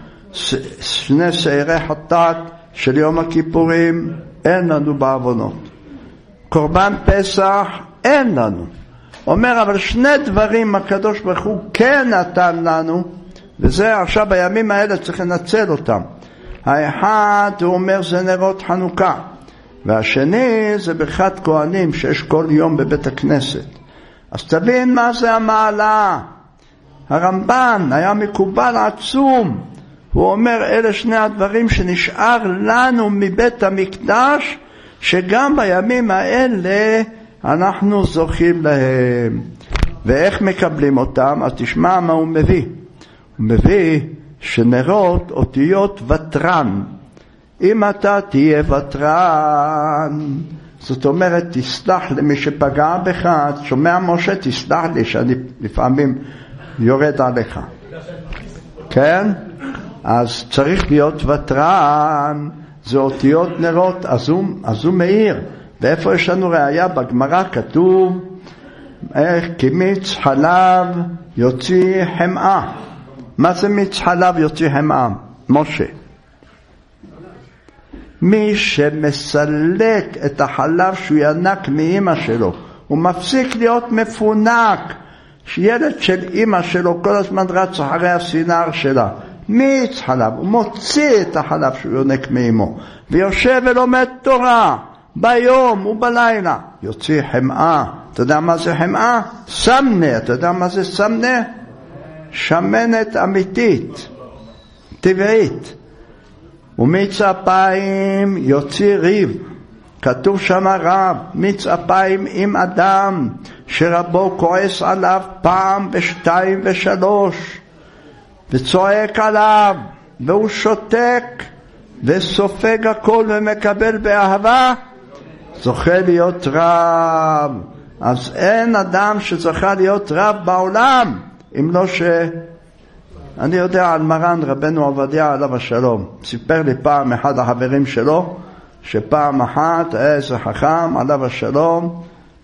שני שעירי חטאת של יום הכיפורים אין לנו בעוונות, קורבן פסח אין לנו. אומר, אבל שני דברים הקדוש ברוך הוא כן נתן לנו, וזה עכשיו בימים האלה צריך לנצל אותם. האחד הוא אומר זה נרות חנוכה, והשני זה ברכת כהנים שיש כל יום בבית הכנסת. אז תבין מה זה המעלה. הרמב"ן היה מקובל עצום, הוא אומר אלה שני הדברים שנשאר לנו מבית המקדש, שגם בימים האלה אנחנו זוכים להם. ואיך מקבלים אותם? אז תשמע מה הוא מביא. הוא מביא שנרות אותיות וטרן. אם אתה תהיה וטרן, זאת אומרת תסלח למי שפגע בך, שומע משה, תסלח לי שאני לפעמים יורד עליך, כן? אז צריך להיות וטרן, זה אותיות נרות, אז הוא, אז הוא מאיר. ואיפה יש לנו ראיה? בגמרא כתוב איך כי מיץ חלב יוציא חמאה. מה זה מיץ חלב יוציא חמאה? משה, מי שמסלק את החלב שהוא ינק מאמא שלו, הוא מפסיק להיות מפונק. שילד של אמא שלו כל הזמן רץ אחרי הסינר שלה, מיץ חלב, הוא מוציא את החלב שהוא יונק מאמו ויושב ולומד תורה ביום ובלילה, יוציא חמאה. אתה יודע מה זה חמאה? סמנה. אתה יודע מה זה סמנה? שמנת אמיתית, טבעית. ומיץ אפיים יוציא ריב. כתוב שם רב, מיץ אפיים עם אדם שרבו כועס עליו פעם ושתיים ושלוש וצועק עליו, והוא שותק וסופג הכל ומקבל באהבה, זוכה להיות רב. אז אין אדם שזוכה להיות רב בעולם אם לא ש... אני יודע על מרן רבנו עובדיה עליו השלום. סיפר לי פעם אחד החברים שלו, שפעם אחת היה איזה חכם עליו השלום,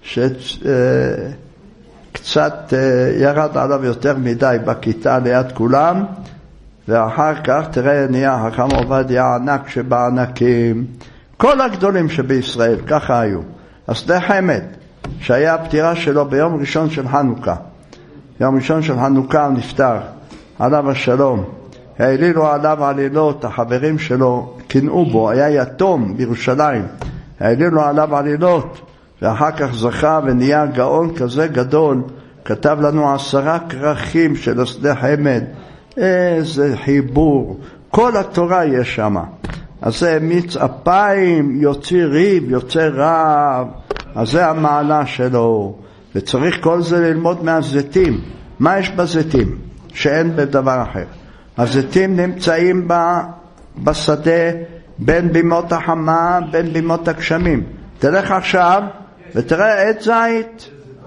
שקצת ירד עליו יותר מדי בכיתה ליד כולם, ואחר כך תראה נהיה חכם עובדיה ענק שבענקים, כל הגדולים שבישראל, ככה היו. השדה חמד, שהיה הפטירה שלו ביום ראשון של חנוכה, יום ראשון של חנוכה הוא נפטר, עליו השלום, העלילו עליו עלילות, החברים שלו קנאו בו, היה יתום בירושלים, העלילו עליו עלילות, ואחר כך זכה ונהיה גאון כזה גדול, כתב לנו עשרה כרכים של השדה חמד, איזה חיבור, כל התורה יש שם. אז זה מיץ אפיים, יוצא ריב, יוצא רב, אז זה המעלה שלו, וצריך כל זה ללמוד מהזיתים. מה יש בזיתים? שאין בדבר אחר. הזיתים נמצאים בשדה בין בימות החמה, בין בימות הגשמים. תלך עכשיו ותראה עץ זית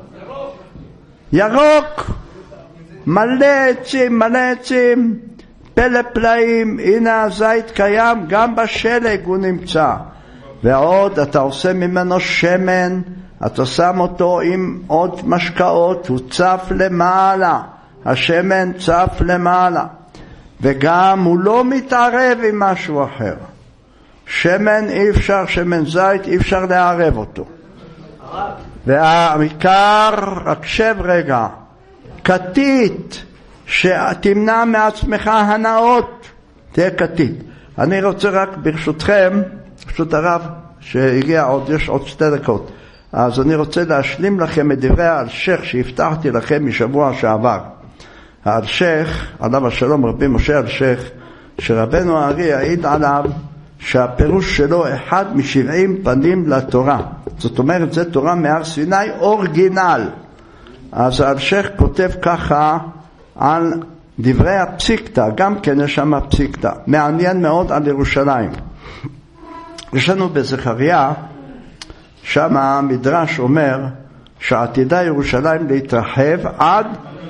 ירוק, מלא עצים, מלא עצים, פלא פלאים. הנה הזית קיים, גם בשלג הוא נמצא. ועוד אתה עושה ממנו שמן, אתה שם אותו עם עוד משקאות, הוא צף למעלה, השמן צף למעלה, וגם הוא לא מתערב עם משהו אחר. שמן אי אפשר, שמן זית אי אפשר לערב אותו. והעיקר, רק שב רגע, כתית שתמנע מעצמך הנאות, תהיה כתית. אני רוצה רק ברשותכם, ברשות הרב שהגיע עוד, יש עוד שתי דקות, אז אני רוצה להשלים לכם את דברי האלשך שהבטחתי לכם משבוע שעבר. האלשך, עליו השלום רבי משה אלשך, שרבנו הארי העיד עליו שהפירוש שלו אחד משבעים פנים לתורה. זאת אומרת, זה תורה מהר סיני אורגינל. אז האלשך כותב ככה על דברי הפסיקתא, גם כן יש שם הפסיקתא, מעניין מאוד על ירושלים. יש לנו בזכריה, שם המדרש אומר שעתידה ירושלים להתרחב עד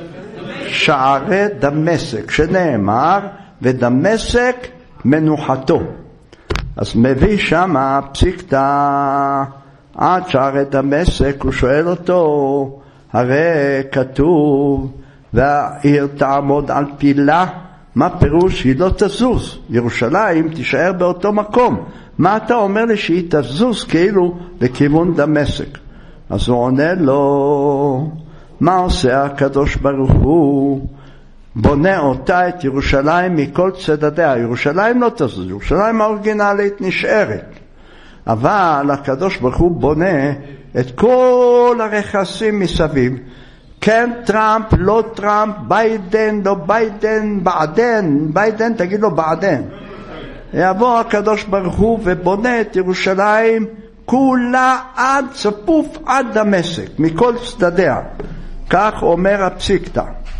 שערי דמשק, שנאמר ודמשק מנוחתו. אז מביא שם הפסיקתא עד שערי דמשק, הוא שואל אותו, הרי כתוב והעיר תעמוד על פילה, מה פירוש? היא לא תזוז, ירושלים תישאר באותו מקום. מה אתה אומר לי שהיא תזוז כאילו לכיוון דמשק? אז הוא עונה לו, מה עושה הקדוש ברוך הוא? בונה אותה את ירושלים מכל צדדיה. ירושלים לא תזוז, ירושלים האורגינלית נשארת, אבל הקדוש ברוך הוא בונה את כל הרכסים מסביב. כן טראמפ, לא טראמפ, ביידן, לא ביידן, בעדן, ביידן תגיד לו בעדן. יבוא הקדוש ברוך הוא ובונה את ירושלים כולה עד צפוף עד דמשק, מכל צדדיה. כך אומר הפסיקתא,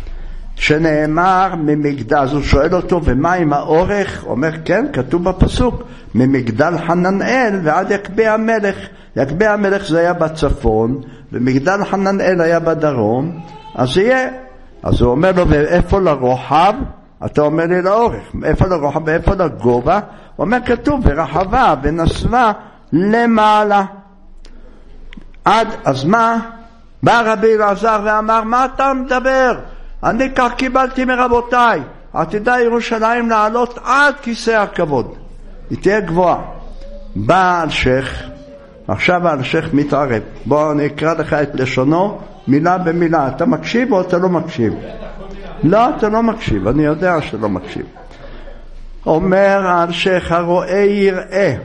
שנאמר ממגדל. אז הוא שואל אותו, ומה עם האורך? אומר, כן, כתוב בפסוק, ממגדל חננאל ועד יקבי המלך. יקבי המלך זה היה בצפון, ומגדל חננאל היה בדרום, אז יהיה. אז הוא אומר לו, ואיפה לרוחב? אתה אומר לי לאורך, איפה לרוחב ואיפה לגובה? הוא אומר, כתוב ורחבה ונסבה למעלה. עד, אז מה? בא רבי אלעזר ואמר, מה אתה מדבר? אני כך קיבלתי מרבותיי, עתידה ירושלים לעלות עד כיסא הכבוד, היא תהיה גבוהה. בא אלשך, עכשיו האלשך מתערב. בוא נקרא לך את לשונו מילה במילה. אתה מקשיב או אתה לא מקשיב? לא, אתה לא מקשיב, אני יודע שלא מקשיב. אומר האלשך, הרואה יראה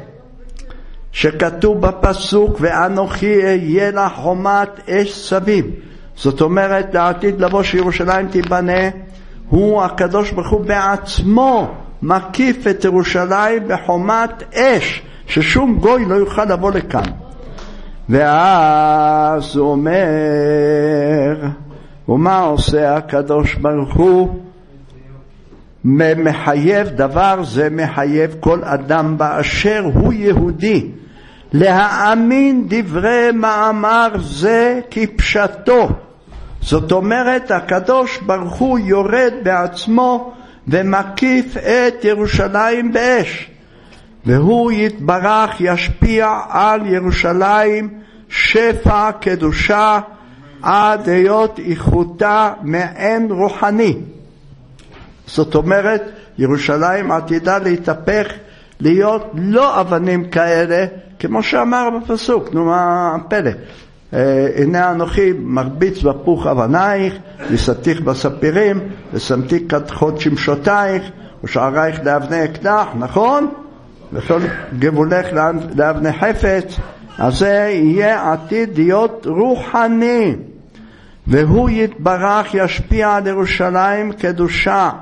שכתוב בפסוק ואנוכי אהיה לה חומת אש סביב. זאת אומרת, לעתיד לבוא שירושלים תיבנה, הוא הקדוש ברוך הוא בעצמו מקיף את ירושלים בחומת אש, ששום גוי לא יוכל לבוא לכאן. ואז הוא אומר, ומה עושה הקדוש ברוך הוא? מחייב, דבר זה מחייב כל אדם באשר הוא יהודי להאמין דברי מאמר זה כפשטו, זאת אומרת, הקדוש ברוך הוא יורד בעצמו ומקיף את ירושלים באש, והוא יתברך ישפיע על ירושלים שפע קדושה עד היות איכותה מעין רוחני. זאת אומרת, ירושלים עתידה להתהפך, להיות לא אבנים כאלה, כמו שאמר בפסוק, נו מה הפלא? הנה אנוכי מרביץ בפוך אבנייך, וסתיך בספירים, ושמתי כתחות שמשותייך, ושערייך לאבני אקדח, נכון? וכל גבולך לאבני חפץ. אז זה יהיה עתיד להיות רוחני, והוא יתברך ישפיע על ירושלים קדושה.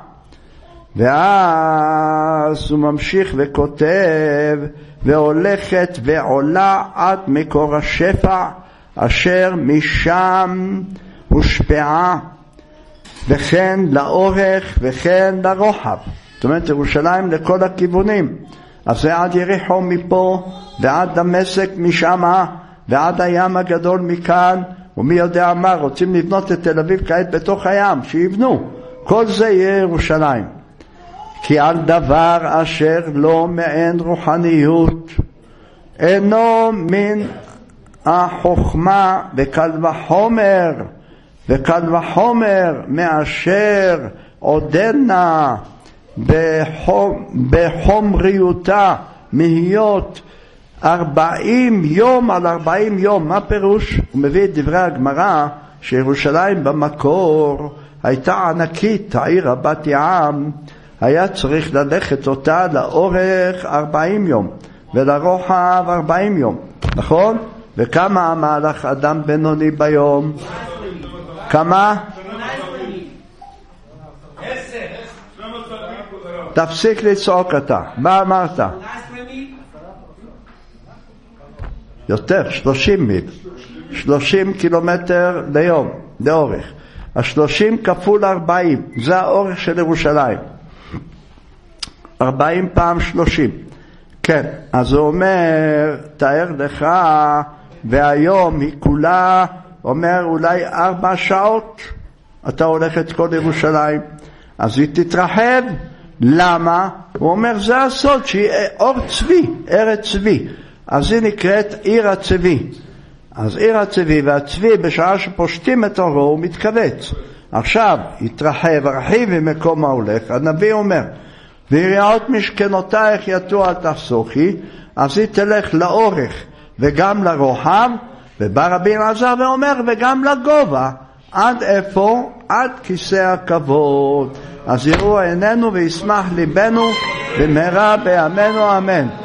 ואז הוא ממשיך וכותב, והולכת ועולה עד מקור השפע אשר משם הושפעה, וכן לאורך וכן לרוחב. זאת אומרת, ירושלים לכל הכיוונים. אז זה עד יריחו מפה, ועד דמשק משם, ועד הים הגדול מכאן, ומי יודע מה, רוצים לבנות את תל אביב כעת בתוך הים, שיבנו. כל זה יהיה ירושלים. כי על דבר אשר לא מעין רוחניות, אינו מן החוכמה, וקל וחומר, וקל וחומר מאשר עודנה בחום, בחומריותה מהיות ארבעים יום על ארבעים יום. מה פירוש? הוא מביא את דברי הגמרא שירושלים במקור הייתה ענקית, העיר בת ים, היה צריך ללכת אותה לאורך ארבעים יום ולרוחב ארבעים יום, נכון? וכמה המהלך אדם בינוני ביום? כמה? תפסיק לצעוק אתה. מה אמרת? יותר, שלושים מיל. שלושים קילומטר ליום, לאורך. השלושים כפול ארבעים, זה האורך של ירושלים. ארבעים פעם שלושים. כן, אז הוא אומר, תאר לך, והיום היא כולה, אומר אולי ארבע שעות, אתה הולך את כל ירושלים. אז היא תתרחב. למה? הוא אומר, זה הסוד שהיא אור צבי, ארץ צבי. אז היא נקראת עיר הצבי. אז עיר הצבי והצבי בשעה שפושטים את אורו הוא מתכווץ. עכשיו יתרחב, הרחיב ממקום ההולך. הנביא אומר, ויריעות משכנותייך יטו אל תחסוכי. אז היא תלך לאורך וגם לרוחב, ובא רבי אלעזר ואומר וגם לגובה. עד איפה? עד כיסא הכבוד. אז יראו עינינו וישמח ליבנו במהרה בימינו אמן.